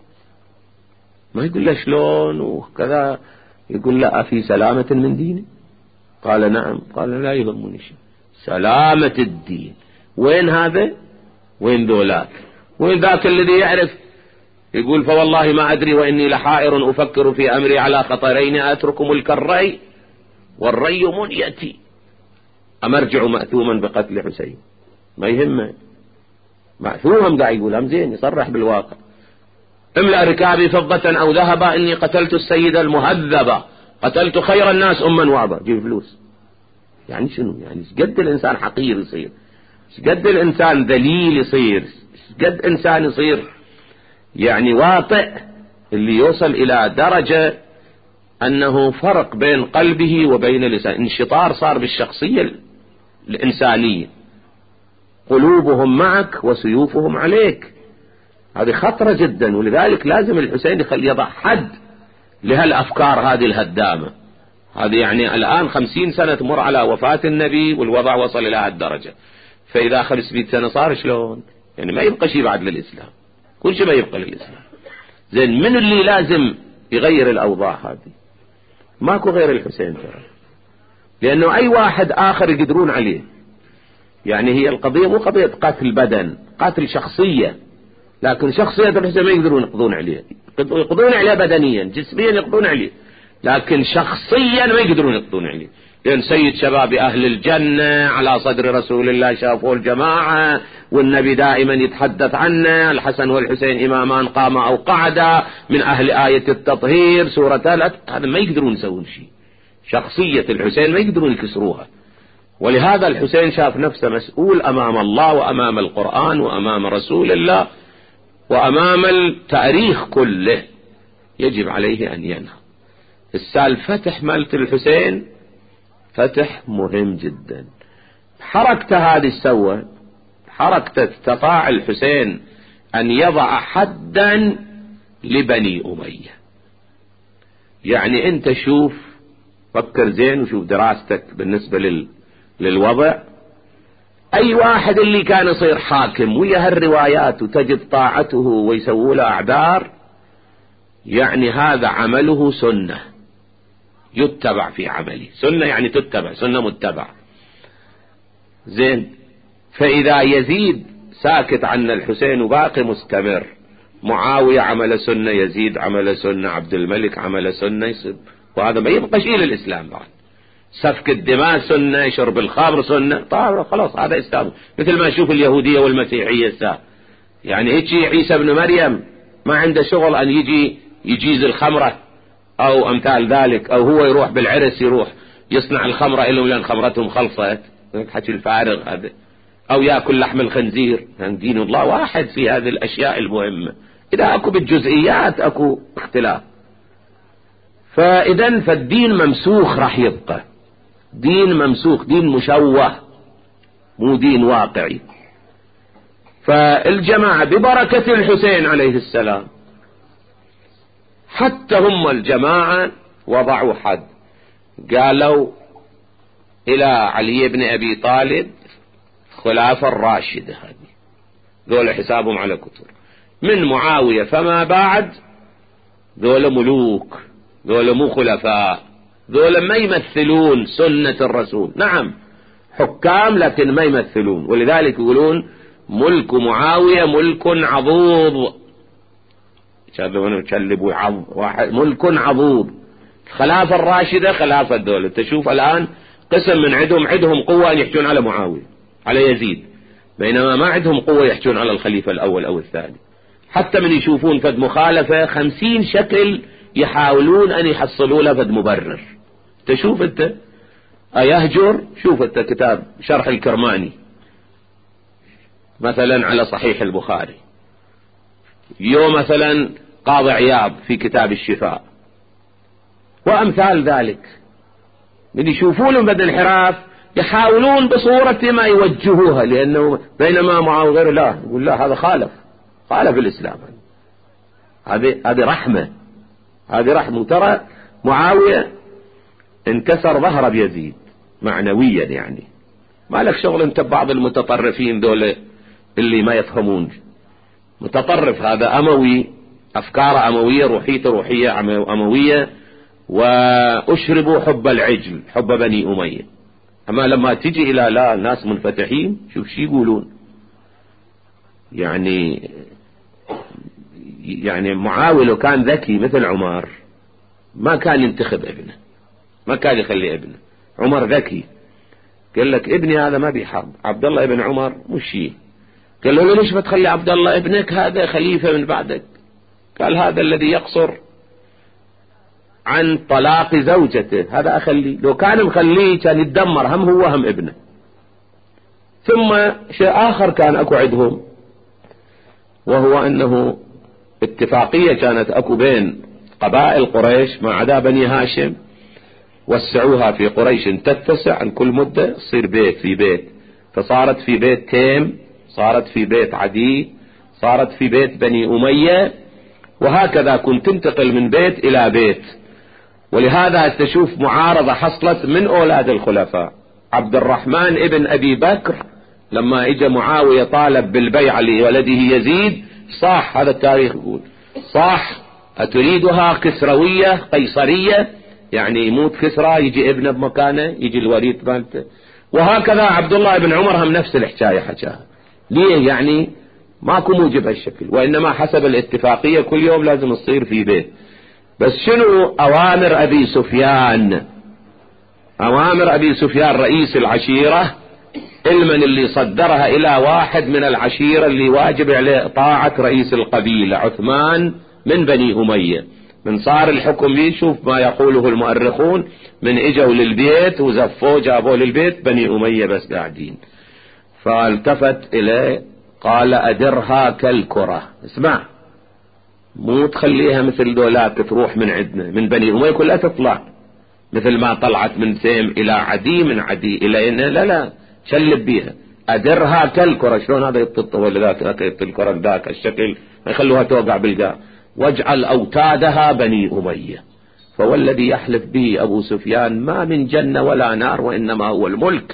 Speaker 1: ما يقول له شلون وكذا، يقول له أفي سلامة من ديني؟ قال نعم. قال لا يهمني شيء، سلامة الدين. وين هذا؟ وين ذولاك؟ وين ذاك الذي يعرف؟ يقول فوالله ما أدري وإني لحائر أفكر في أمري على خطرين أترك ملك الري والري منيتي أمرجع مأثوما بقتل حسين. ما يهمه مأثوما قاعد يقول هم زين يصرح بالواقع. املأ ركابي فضة أو ذهبا إني قتلت السيدة المهذبة، قتلت خير الناس أما وأبا. جيب فلوس يعني شنو؟ يعني قد الإنسان حقير يصير، قد الإنسان ذليل يصير، قد إنسان يصير يعني واطئ، اللي يوصل إلى درجة أنه فرق بين قلبه وبين لسانه، انشطار صار بالشخصية الإنسانية، قلوبهم معك وسيوفهم عليك. هذه خطرة جدا. ولذلك لازم الحسين يضع حد لهالأفكار هذه الهدامة. هذه يعني الآن 50 سنة تمر على وفاة النبي والوضع وصل إلى هالدرجة، فإذا 500 سنة صار شلون؟ يعني ما يبقى شيء بعد للإسلام، كل شيء ما يبقى للإسلام. زين من اللي لازم يغير الأوضاع هذه؟ ماكو غير الحسين ترى، لأنه أي واحد آخر يقدرون عليه. يعني هي القضية مو قضية قتل بدن، قتل شخصية، لكن شخصية الحسين ما يقدرون يقضون عليه. يقضون عليه بدنيا جسميا يقضون عليه، لكن شخصيا ما يقدرون يقضون عليه. لأن سيد شباب أهل الجنة على صدر رسول الله، شافوا الجماعة والنبي دائما يتحدث عنه، الحسن والحسين إمامان قاما أو قعدا من أهل آية التطهير سورة هذا ما يقدرون يسوون شيء. شخصية الحسين ما يقدرون يكسروها. ولهذا الحسين شاف نفسه مسؤول أمام الله وأمام القرآن وأمام رسول الله وأمام التاريخ كله، يجب عليه أن ينهض. الفتح مالت الحسين فتح مهم جدا. حركته هذه سوى حركته، استطاع الحسين أن يضع حدا لبني أمية. يعني أنت شوف، فكر زين وشوف دراستك بالنسبة للوضع. أي واحد اللي كان يصير حاكم ويا هالروايات وتجد طاعته ويسووا له أعذار، يعني هذا عمله سنة يتبع في عمله، سنة يعني تتبع، سنة متبع. زين، فإذا يزيد ساكت عن الحسين وباقي مستمر، معاوية عمل سنة، يزيد عمل سنة، عبد الملك عمل سنة، يصير وهذا ما يبقى شيء للإسلام بعد. سفك الدماء سنة، شرب الخمر سنة، طيب خلاص هذا إسلام. مثل ما نشوف اليهودية والمسيحية يعني هيك عيسى ابن مريم ما عنده شغل أن يجي يجيز الخمرة أو أمثال ذلك، أو هو يروح بالعرس يروح يصنع الخمرة إلهم لأن خمرتهم خلصت، حكي الفارغ هذا، أو يأكل لحم الخنزير. يعني دين الله واحد في هذه الأشياء المهمة. إذا أكو بالجزئيات أكو اختلاف. فالدين ممسوخ راح يبقى دين ممسوخ، دين مشوه، مو دين واقعي. فالجماعة ببركة الحسين عليه السلام حتى هم الجماعة وضعوا حد، قالوا إلى علي بن أبي طالب خلافة الراشدة، هذه ذول حسابهم على كتر، من معاوية فما بعد ذول ملوك، ذول مو خلفاء، ذول ما يمثلون سنة الرسول. نعم حكام لكن ما يمثلون، ولذلك يقولون ملك معاوية ملك عضوض، يشلبوا عض واحد، ملك عضوض. الخلافة الراشدة خلافة دولة. تشوف الآن قسم من عندهم قوة أن يحجون على معاوية على يزيد، بينما ما عندهم قوة يحجون على الخليفة الأول أو الثاني. حتى من يشوفون فد مخالفة 50 شكل يحاولون أن يحصلوا له فد مبرر. تشوف أنت يهجر، شوف أنت كتاب شرح الكرماني مثلا على صحيح البخاري، يوم مثلا قاضي عياض في كتاب الشفاء وأمثال ذلك، من يشوفون بدء الانحراف يحاولون بصورة ما يوجهوها، لأنه بينما معاوية غير لا يقول لا هذا خالف الإسلام. هذه رحمة، هذه رحمة. ترى معاوية انكسر ظهر بيزيد معنويا، يعني ما لك شغل انت ببعض المتطرفين دول اللي ما يفهمون. متطرف هذا أموي، أفكار أموية، روحية أموية، وأشربوا حب العجل، حب بني أمية. أما لما تجي إلى لا الناس منفتحين، شوف شي يقولون. يعني معاوية لو كان ذكي مثل عمر ما كان ينتخب ابنه، ما كان يخلي ابنه. عمر ذكي، قال لك ابني هذا ما بيحب عبد الله ابن عمر مش شيء. قال له ليش ما تخلي عبد الله ابنك هذا خليفة من بعدك؟ قال هذا الذي يقصر عن طلاق زوجته هذا أخليه، لو كان مخليه كان يتدمر هم هو هم ابنه. ثم شيء آخر كان أكو عندهم، وهو أنه اتفاقية كانت أكو بين قبائل قريش ما عدا بني هاشم، وسعوها في قريش تتسع عن كل مدة تصير بيت في بيت، فصارت في بيت تيم، صارت في بيت عدي، صارت في بيت بني أمية، وهكذا كنت تنتقل من بيت إلى بيت. ولهذا تشوف معارضة حصلت من أولاد الخلفاء. عبد الرحمن ابن أبي بكر لما اجى معاوية طالب بالبيعة لولده يزيد صاح، هذا التاريخ يقول صاح أتريدها كسروية قيصرية، يعني يموت كسرى يجي ابنه بمكانه، يجي الوليد مالته. وهكذا عبد الله بن عمر هم نفس الحكاية حكاها. ليه؟ يعني ماكو موجب هالشكل، وإنما حسب الاتفاقية كل يوم لازم تصير في بيت. بس شنو أوامر أبي سفيان؟ أوامر أبي سفيان رئيس العشيرة المن اللي صدرها إلى واحد من العشيرة اللي واجب عليه طاعة رئيس القبيلة عثمان من بني أمية. من صار الحكم لي، شوف ما يقوله المؤرخون، من اجوا للبيت وزفوا جابوا للبيت بني أمية بس قاعدين، فالتفت إليه قال أدرها كالكرة. اسمع، مو تخليها مثل دولات تروح من عندنا من بني أمية كلها تطلع مثل ما طلعت من سيم إلى عدي، من عدي إلى لا شلب بيها، أدرها كالكرة. شلون هذا يطول ذاك الكرة ذاك الشكل، ما يخلوها توقع بالقاع. واجعل أوتادها بني أمية. فوالذي يحلف به أبو سفيان ما من جنة ولا نار، وإنما هو الملك.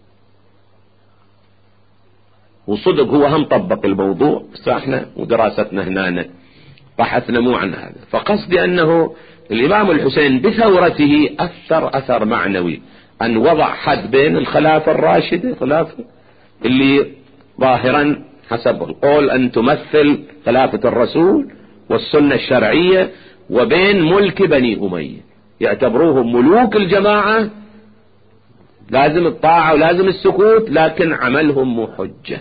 Speaker 1: وصدق هو هم طبق الموضوع، بس احنا ودراستنا هنا بحثنا مو عن هذا. فقصدي أنه الإمام الحسين بثورته أثر أثر معنوي، أن وضع حد بين الخلافة الراشدة، خلافة اللي ظاهرا حسب القول أن تمثل خلافة الرسول والسنة الشرعية، وبين ملك بني أمية، يعتبروهم ملوك الجماعة، لازم الطاعة ولازم السكوت، لكن عملهم مو حجة.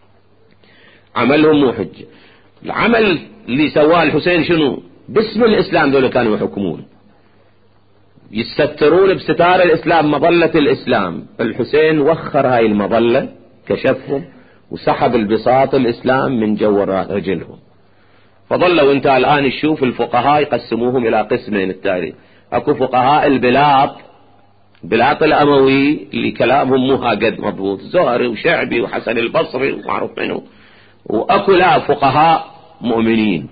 Speaker 1: عملهم مو حجة. العمل اللي سواه الحسين شنو؟ باسم الإسلام دول كانوا يحكمون، يستترون بستار الإسلام، مظلة الإسلام. الحسين وخر هاي المظلة، كشفهم وسحب البساط الإسلام من جوّر رجلهم. فظلوا انت الآن تشوف الفقهاء يقسموهم إلى قسمين التاريخ. اكو فقهاء البلاط الأموي اللي كلامهم مو هاقد مضبوط، زهري وشعبي وحسن البصري ومعروف منه. واكو لا فقهاء مؤمنين،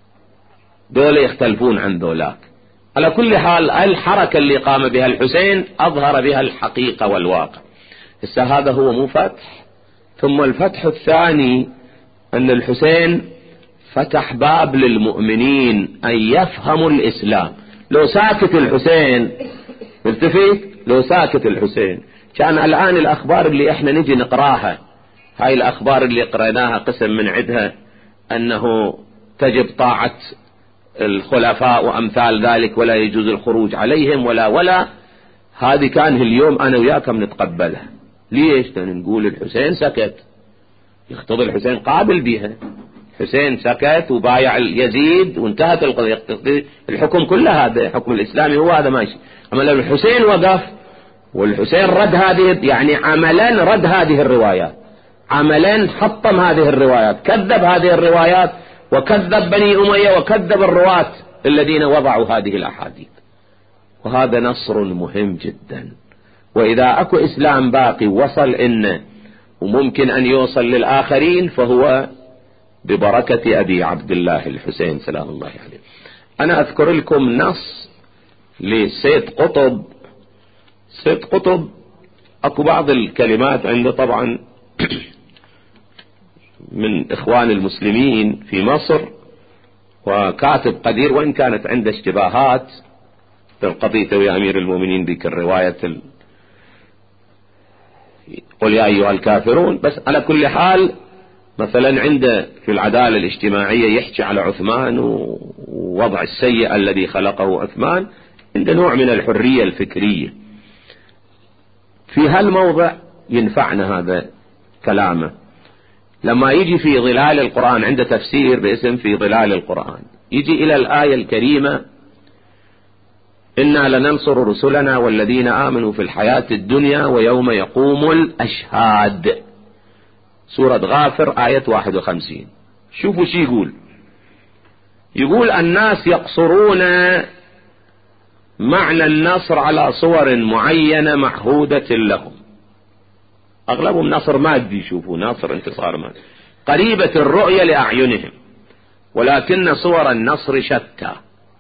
Speaker 1: دول يختلفون عن ذولاك. على كل حال الحركة اللي قام بها الحسين أظهر بها الحقيقة والواقع. هذا هو مو فتح. ثم الفتح الثاني أن الحسين فتح باب للمؤمنين أن يفهموا الإسلام. لو ساكت الحسين التفت، لو ساكت الحسين كان الآن الأخبار اللي احنا نجي نقراها، هاي الأخبار اللي قرأناها قسم من عدها أنه تجب طاعة الخلفاء وأمثال ذلك ولا يجوز الخروج عليهم ولا هذه كان اليوم أنا وياكم نتقبلها. ليش؟ نقول الحسين سكت، يقتضي الحسين قابل بها. حسين سكت وبايع يزيد وانتهت القضية، الحكم كله هذا حكم الإسلامي هو هذا ماشي. أما لو الحسين وقف والحسين رد هذه، يعني عملا رد هذه الروايات، عملا حطم هذه الروايات، كذب هذه الروايات، وكذب بني أمية، وكذب الرواة الذين وضعوا هذه الأحاديث. وهذا نصر مهم جدا. وإذا أكو إسلام باقي وصل إنه وممكن أن يوصل للآخرين، فهو ببركة أبي عبد الله الحسين سلام الله عليه. أنا أذكر لكم نص لسيد قطب. سيد قطب أكو بعض الكلمات عنده طبعا من إخوان المسلمين في مصر، وكاتب قدير، وإن كانت عنده اشتباهات في القضية ويا أمير المؤمنين بك الرواية قل يا أيها الكافرون. بس على كل حال مثلا عنده في العدالة الاجتماعية يحكي على عثمان ووضع السيء الذي خلقه عثمان، عنده نوع من الحرية الفكرية. في هالموضع ينفعنا هذا كلامه. لما يجي في ظلال القرآن، عنده تفسير باسم في ظلال القرآن، يجي إلى الآية الكريمة إنا لننصر رسلنا والذين آمنوا في الحياة الدنيا ويوم يقوم الأشهاد، سورة غافر آية 51. شوفوا شي يقول الناس يقصرون معنى النصر على صور معينة معهودة لهم. أغلبهم نصر مادي، يشوفوا نصر انتصار مادي قريبة الرؤية لأعينهم، ولكن صور النصر شتى،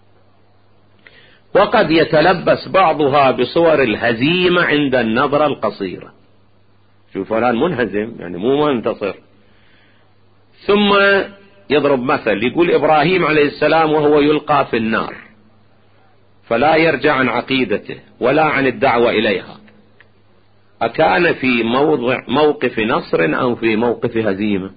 Speaker 1: وقد يتلبس بعضها بصور الهزيمة عند النظرة القصيرة. شوف فلان منهزم يعني مو منتصر. ثم يضرب مثل، يقول إبراهيم عليه السلام وهو يلقى في النار فلا يرجع عن عقيدته ولا عن الدعوة إليها، أكان في موقف نصر أو في موقف هزيمة؟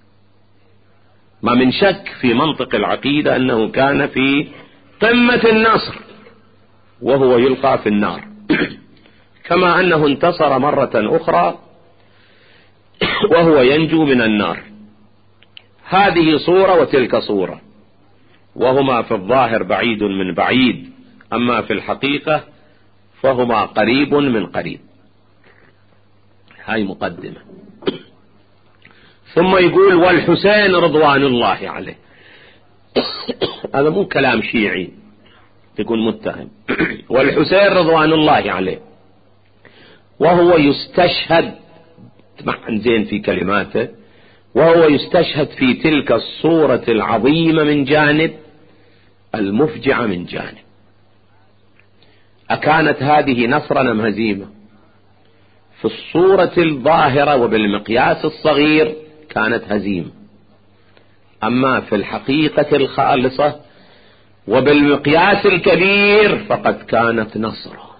Speaker 1: ما من شك في منطق العقيدة أنه كان في قمة النصر وهو يلقى في النار كما أنه انتصر مرة أخرى وهو ينجو من النار. هذه صورة وتلك صورة، وهما في الظاهر بعيد من بعيد، أما في الحقيقة فهما قريب من قريب. هاي مقدمة. ثم يقول والحسين رضوان الله عليه. هذا مو كلام شيعي تكون متهم. والحسين رضوان الله عليه وهو يستشهد تمعن زين في كلماته، وهو يستشهد في تلك الصورة العظيمة من جانب، المفجعة من جانب. أكانت هذه نصرا أم هزيمة؟ في الصورة الظاهرة وبالمقياس الصغير كانت هزيمة، أما في الحقيقة الخالصة وبالمقياس الكبير فقد كانت نصرا.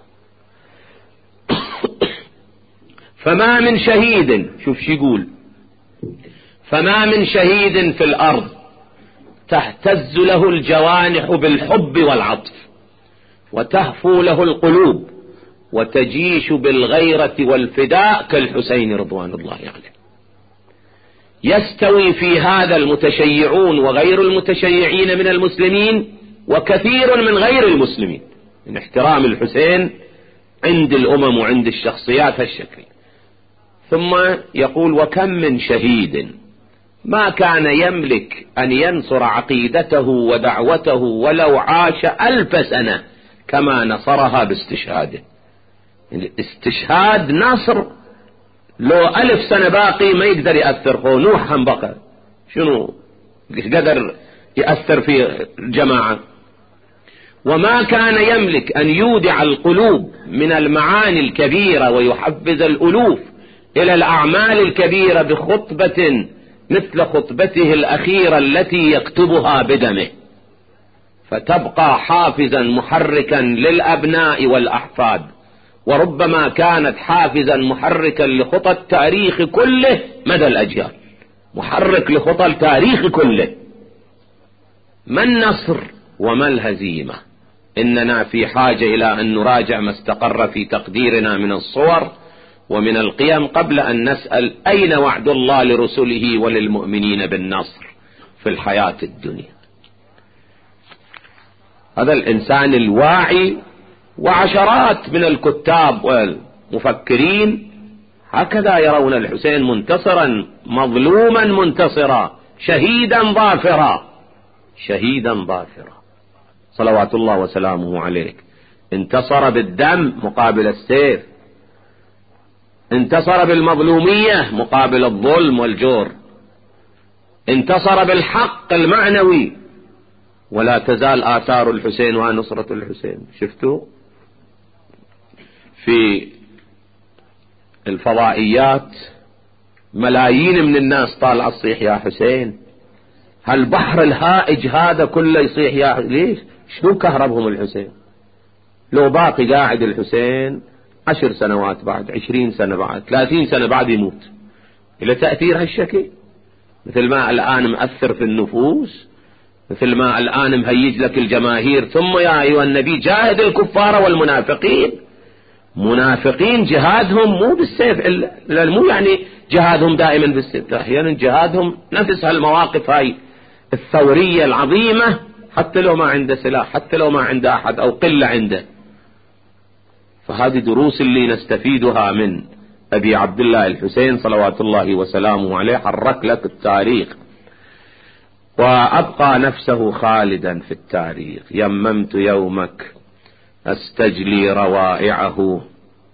Speaker 1: فما من شهيد، شوف شو يقول، فما من شهيد في الأرض تهتز له الجوانح بالحب والعطف، وتهفو له القلوب وتجيش بالغيرة والفداء كالحسين رضوان الله عليه. يستوي في هذا المتشيعون وغير المتشيعين من المسلمين وكثير من غير المسلمين من احترام الحسين عند الأمم وعند الشخصيات هالشكل. ثم يقول: وكم من شهيد ما كان يملك أن ينصر عقيدته ودعوته ولو عاش 1000 سنة كما نصرها باستشهاده. الاستشهاد نصر، لو 1000 سنة باقي ما يقدر يأثر. نوح هم بقى شنو قدر يأثر في الجماعة؟ وما كان يملك أن يودع القلوب من المعاني الكبيرة ويحفز الألوف إلى الأعمال الكبيرة بخطبة مثل خطبته الأخيرة التي يكتبها بدمه، فتبقى حافزا محركا للأبناء والأحفاد، وربما كانت حافزا محركا لخطى التاريخ كله مدى الأجيال، محرك لخطى التاريخ كله. ما النصر وما الهزيمة؟ إننا في حاجة إلى أن نراجع ما استقر في تقديرنا من الصور ومن القيم قبل أن نسأل أين وعد الله لرسله وللمؤمنين بالنصر في الحياة الدنيا. هذا الإنسان الواعي وعشرات من الكتاب والمفكرين هكذا يرون الحسين منتصرا، مظلوما منتصرا، شهيدا ظافرا، شهيدا ظافرا صلوات الله وسلامه عليه. انتصر بالدم مقابل السيف، انتصر بالمظلومية مقابل الظلم والجور، انتصر بالحق المعنوي. ولا تزال آثار الحسين ونصرة الحسين. شفتوا في الفضائيات ملايين من الناس طالعة تصيح يا حسين، هالبحر الهائج هذا كله يصيح يا حسين. ليش؟ شنو كهربهم الحسين؟ لو باقي قاعد الحسين 10 سنوات بعد، 20 سنة بعد، 30 سنة بعد يموت. إلى تأثير هالشكل، مثل ما الآن مأثر في النفوس، مثل ما الآن مهيج لك الجماهير. ثم يا أيها النبي جاهد الكفار والمنافقين. منافقين جهادهم مو بالسيف، مو يعني جهادهم دائما بالسيف، أحيانا جهادهم نفس هالمواقف هاي الثورية العظيمة، حتى لو ما عنده سلاح، حتى لو ما عنده أحد أو قلة عنده. فهذه دروس اللي نستفيدها من أبي عبد الله الحسين صلوات الله وسلامه عليه. حرك لك التاريخ وأبقى نفسه خالدا في التاريخ. يممت يومك أستجلي روائعه،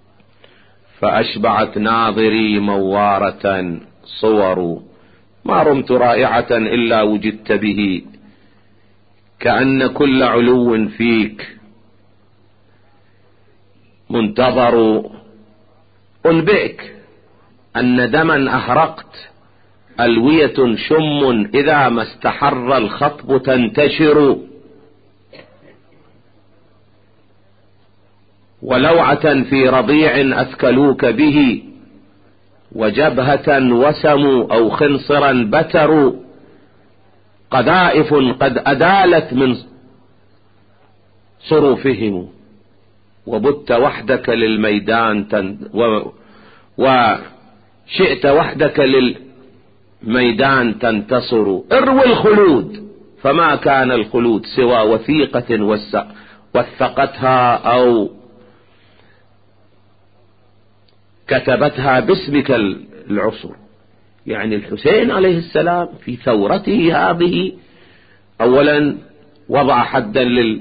Speaker 1: فأشبعت ناظري موارة صور، ما رمت رائعة إلا وجدت به، كأن كل علو فيك منتظر. أنبئك أن دما أهرقت ألوية شم، إذا ما استحر الخطب تنتشر، ولوعة في رضيع أثكلوك به، وجبهة وسموا أو خنصرا بتروا، قذائف قد أدالت من صروفهم، وبت وحدك للميدان وشئت وحدك للميدان تنتصر. اروي الخلود، فما كان الخلود سوى وثيقة وثقتها أو كتبتها باسمك العصر. يعني الحسين عليه السلام في ثورته هذه أولا وضع حدا للفكر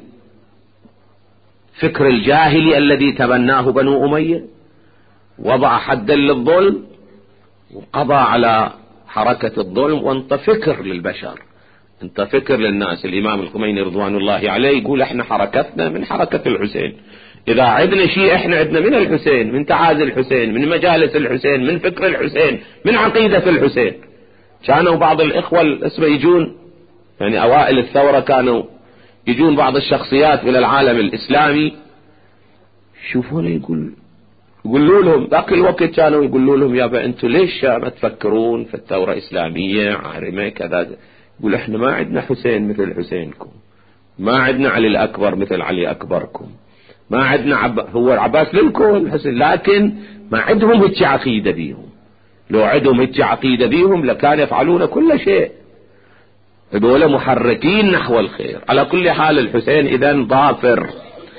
Speaker 1: الجاهلي الذي تبناه بنو أمية، وضع حدا للظلم، وقضى على حركة الظلم. وانت فكر للبشر، انت فكر للناس. الامام الخميني رضوان الله عليه يقول احنا حركتنا من حركة الحسين، اذا عدنا شيء احنا عدنا من الحسين، من تعازي الحسين، من مجالس الحسين، من فكر الحسين، من عقيدة الحسين. كانوا بعض الاخوة الاسبة يجون، يعني اوائل الثورة كانوا يجون بعض الشخصيات من العالم الاسلامي يشوفون يقولوا لهم ذاك الوقت، كانوا يقولوا لهم يابا انتم ليش ما تفكرون في الثورة اسلامية عارمة كذا؟ يقول احنا ما عندنا حسين مثل حسينكم، ما عندنا علي الاكبر مثل علي اكبركم، ما عندنا هو العباس للكل حسين، لكن ما عندهم هيك عقيدة بيهم. لو عندهم هيك عقيدة بيهم لكان يفعلون كل شيء، هذول محركين نحو الخير. على كل حال الحسين اذن ظافر،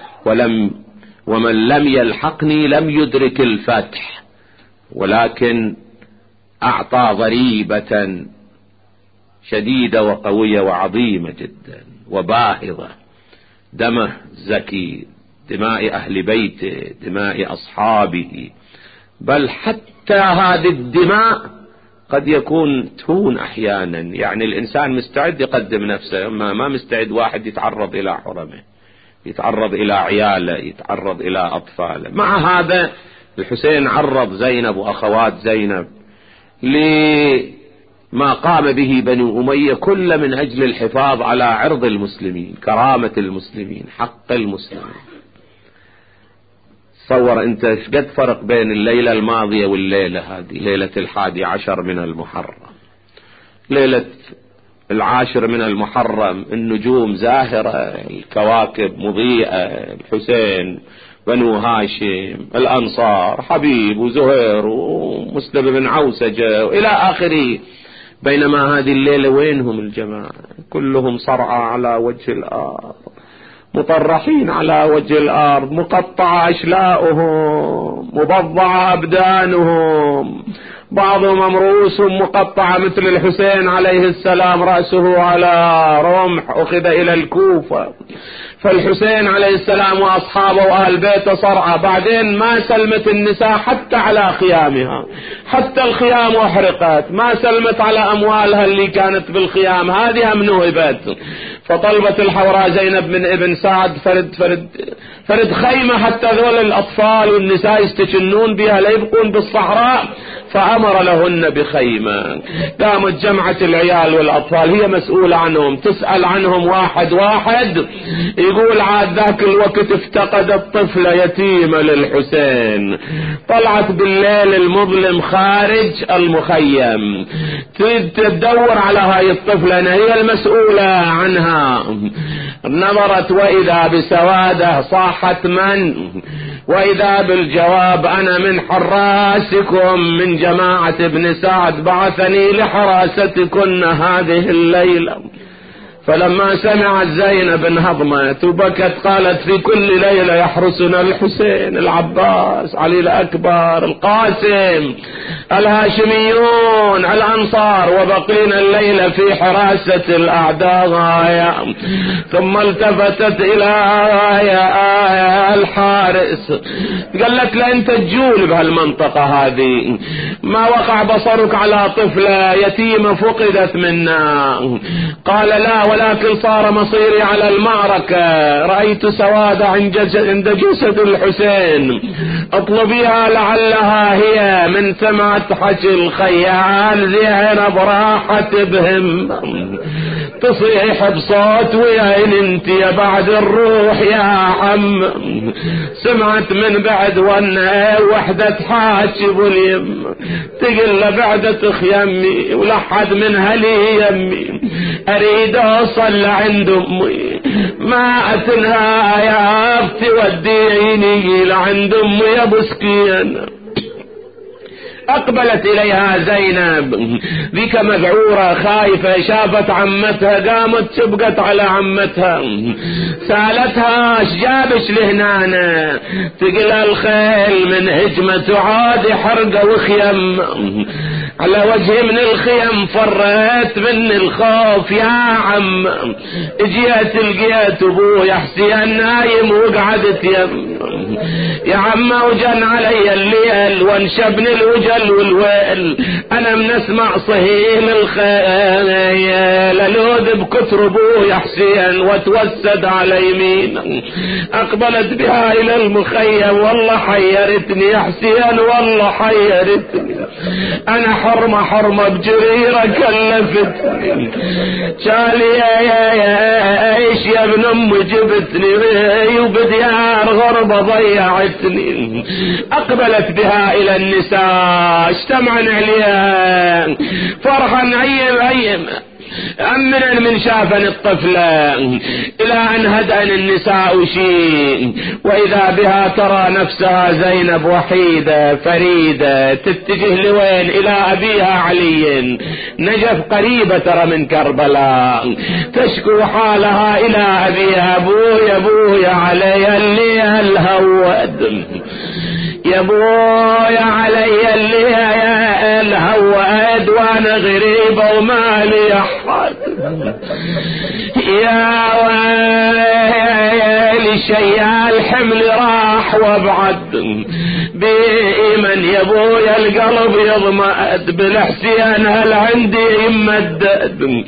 Speaker 1: ومن لم يلحقني لم يدرك الفتح، ولكن اعطى ضريبة شديدة وقوية وعظيمة جدا وباهظة، دمه زكي، دماء اهل بيته، دماء اصحابه، بل حتى هذه الدماء قد يكون تهون احيانا. يعني الانسان مستعد يقدم نفسه، اما ما مستعد واحد يتعرض الى حرمه، يتعرض الى عياله، يتعرض الى اطفاله. مع هذا الحسين عرض زينب واخوات زينب لما قام به بنو أمية، كل من اجل الحفاظ على عرض المسلمين، كرامة المسلمين، حق المسلمين. تصور انت قد فرق بين الليلة الماضية والليلة هذه، ليلة 11 من المحرم. ليلة 10 من المحرم النجوم زاهرة، الكواكب مضيئة، الحسين، بنو هاشم، الأنصار، حبيب وزهير ومسلم بن عوسجة وإلى آخره. بينما هذه الليلة وينهم الجماعة؟ كلهم صرعى على وجه الأرض، مطرحين على وجه الأرض، مقطع أشلاؤهم، مبضع أبدانهم، بعضهم رؤوسهم مقطعة مثل الحسين عليه السلام، رأسه على رمح أخذ إلى الكوفة. فالحسين عليه السلام وأصحابه وأهل بيته صرعى. بعدين ما سلمت النساء حتى على خيامها، حتى الخيام أحرقت، ما سلمت على أموالها اللي كانت بالخيام، هذه منوهبت. فطلبت الحوراء زينب من ابن سعد فرد خيمة حتى ذول الأطفال والنساء يستجنون بها لا يبقون بالصحراء، فأمر لهن بخيمة. قامت جمعت العيال والأطفال، هي مسؤولة عنهم، تسأل عنهم واحد واحد. يقول عاد ذاك الوقت افتقدت طفلة يتيمة للحسين، طلعت بالليل المظلم خارج المخيم تدور على هاي الطفلة، أنا هي المسؤولة عنها. نظرت وإذا بسوادة، صاحت من؟ وإذا بالجواب أنا من حراسكم، من جماعة ابن سعد بعثني لحراستكن هذه الليلة. فلما سمعت زينب انهضمت وبكت، قالت في كل ليلة يحرسنا الحسين، العباس، علي الأكبر، القاسم، الهاشميون، الأنصار، وبقينا الليلة في حراسة الأعداء غاية. ثم التفتت إلى الحارس قالت له أنت تجول بهالمنطقة هذه، ما وقع بصرك على طفلة يتيمة فقدت منا؟ قال لا، ولكن صار مصيري على المعركة، رأيت سواد عند جسد الحسين، اطلبيها لعلها هي. من سمعت حكي الخيال زينب راحت بهم، تصيح بصوت وين انت يا بعد الروح يا عم. سمعت من بعد وانا وحدة تحاكي باليم، تقل بعدة خيمي ولحد من هلي يمي، اريد اوصل لعند امي، ما اتنها يا اختي وديني لعند امي يا بسكين. اقبلت اليها زينب ذيك مذعورة خايفة، شافت عمتها قامت تبقت على عمتها، سالتها ايش جابش لهنا؟ تقول الخيل من هجمة تعاد حرقة وخيم، على وجهي من الخيم فريت من الخوف يا عم، اجيت لقيت ابويا حسين نايم وقعدت يم، يا عم وجن علي الليل وانشبني الوجل والويل، انا من اسمع صهيل الخيل الوذ بكتر ابويا حسين وتوسد على يمين، اقبلت بها الى المخيم والله حيرتني يا حسين والله حيرتني، انا حرمة بجريرة كلفتني، شالي ايش يا ابن امي جبتني وبديار غربة ضيعتني، اقبلت بها الى النساء اجتمعن عليها فرحا عيم أمنا من شافن الطفلة إلى أن هدأن النساء شيء، وإذا بها ترى نفسها زينب وحيدة فريدة تتجه لوين؟ إلى أبيها علي، نجف قريبة ترى من كربلاء، تشكو حالها إلى أبيها، أبويا علي اللي الهود، يا ابويا علي اللي الهود وانا غريبة ومالي احد، يا ويلي شيال حمل راح وابعد بإيمن، يا ابويا القلب يضمد بالحسين هل عندي يمدد،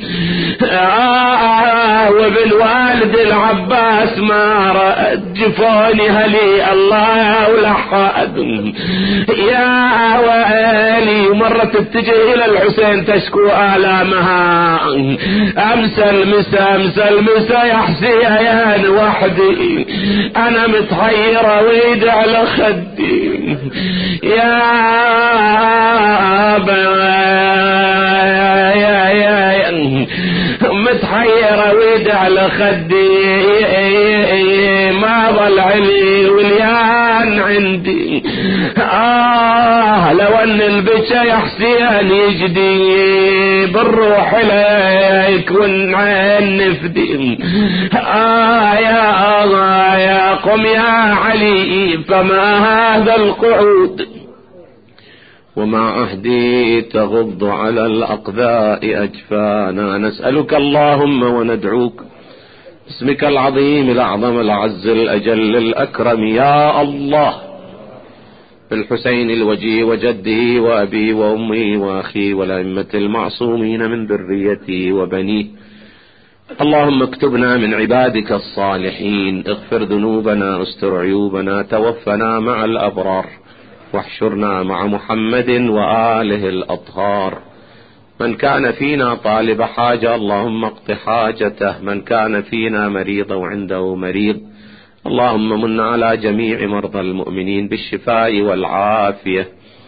Speaker 1: وبالوالد العباس ما رد جفوني هلي الله ولحد، يا ويلي مرة تتجه الى الحسين تشكو آلامها، امسى المسا يا حسين وحدي انا متحيرة ويد على خدي، يا متحيرة ويد على خدي، ما ظل علي واليان عندي، لو ان البشا يا حسين يجدي بالروح ليك والعين نفدي، يا قم يا علي فما هذا القعود، ومع عهدي تغض على الأقذاء أجفانا، نسألك اللهم وندعوك باسمك العظيم الأعظم الأعز الأجل الأكرم يا الله، بالحسين الوجي وجده وأبي وأمي وأخي والأئمة المعصومين من ذريتي وبنيه، اللهم اكتبنا من عبادك الصالحين، اغفر ذنوبنا استر عيوبنا، توفنا مع الأبرار واحشرنا مع محمد وآله الأطهار، من كان فينا طالب حاجة اللهم اقض حاجته، من كان فينا مريض وعنده مريض اللهم من على جميع مرضى المؤمنين بالشفاء والعافية،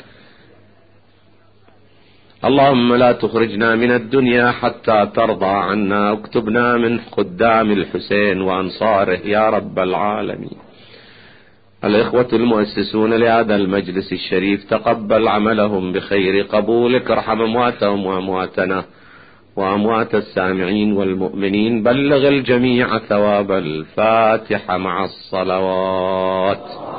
Speaker 1: اللهم لا تخرجنا من الدنيا حتى ترضى عنا، واكتبنا من خدام الحسين وأنصاره يا رب العالمين. الإخوة المؤسسون لهذا المجلس الشريف تقبل عملهم بخير قبولك، ارحم أمواتهم وأمواتنا وأموات السامعين والمؤمنين، بلغ الجميع ثواب الفاتحة مع الصلوات.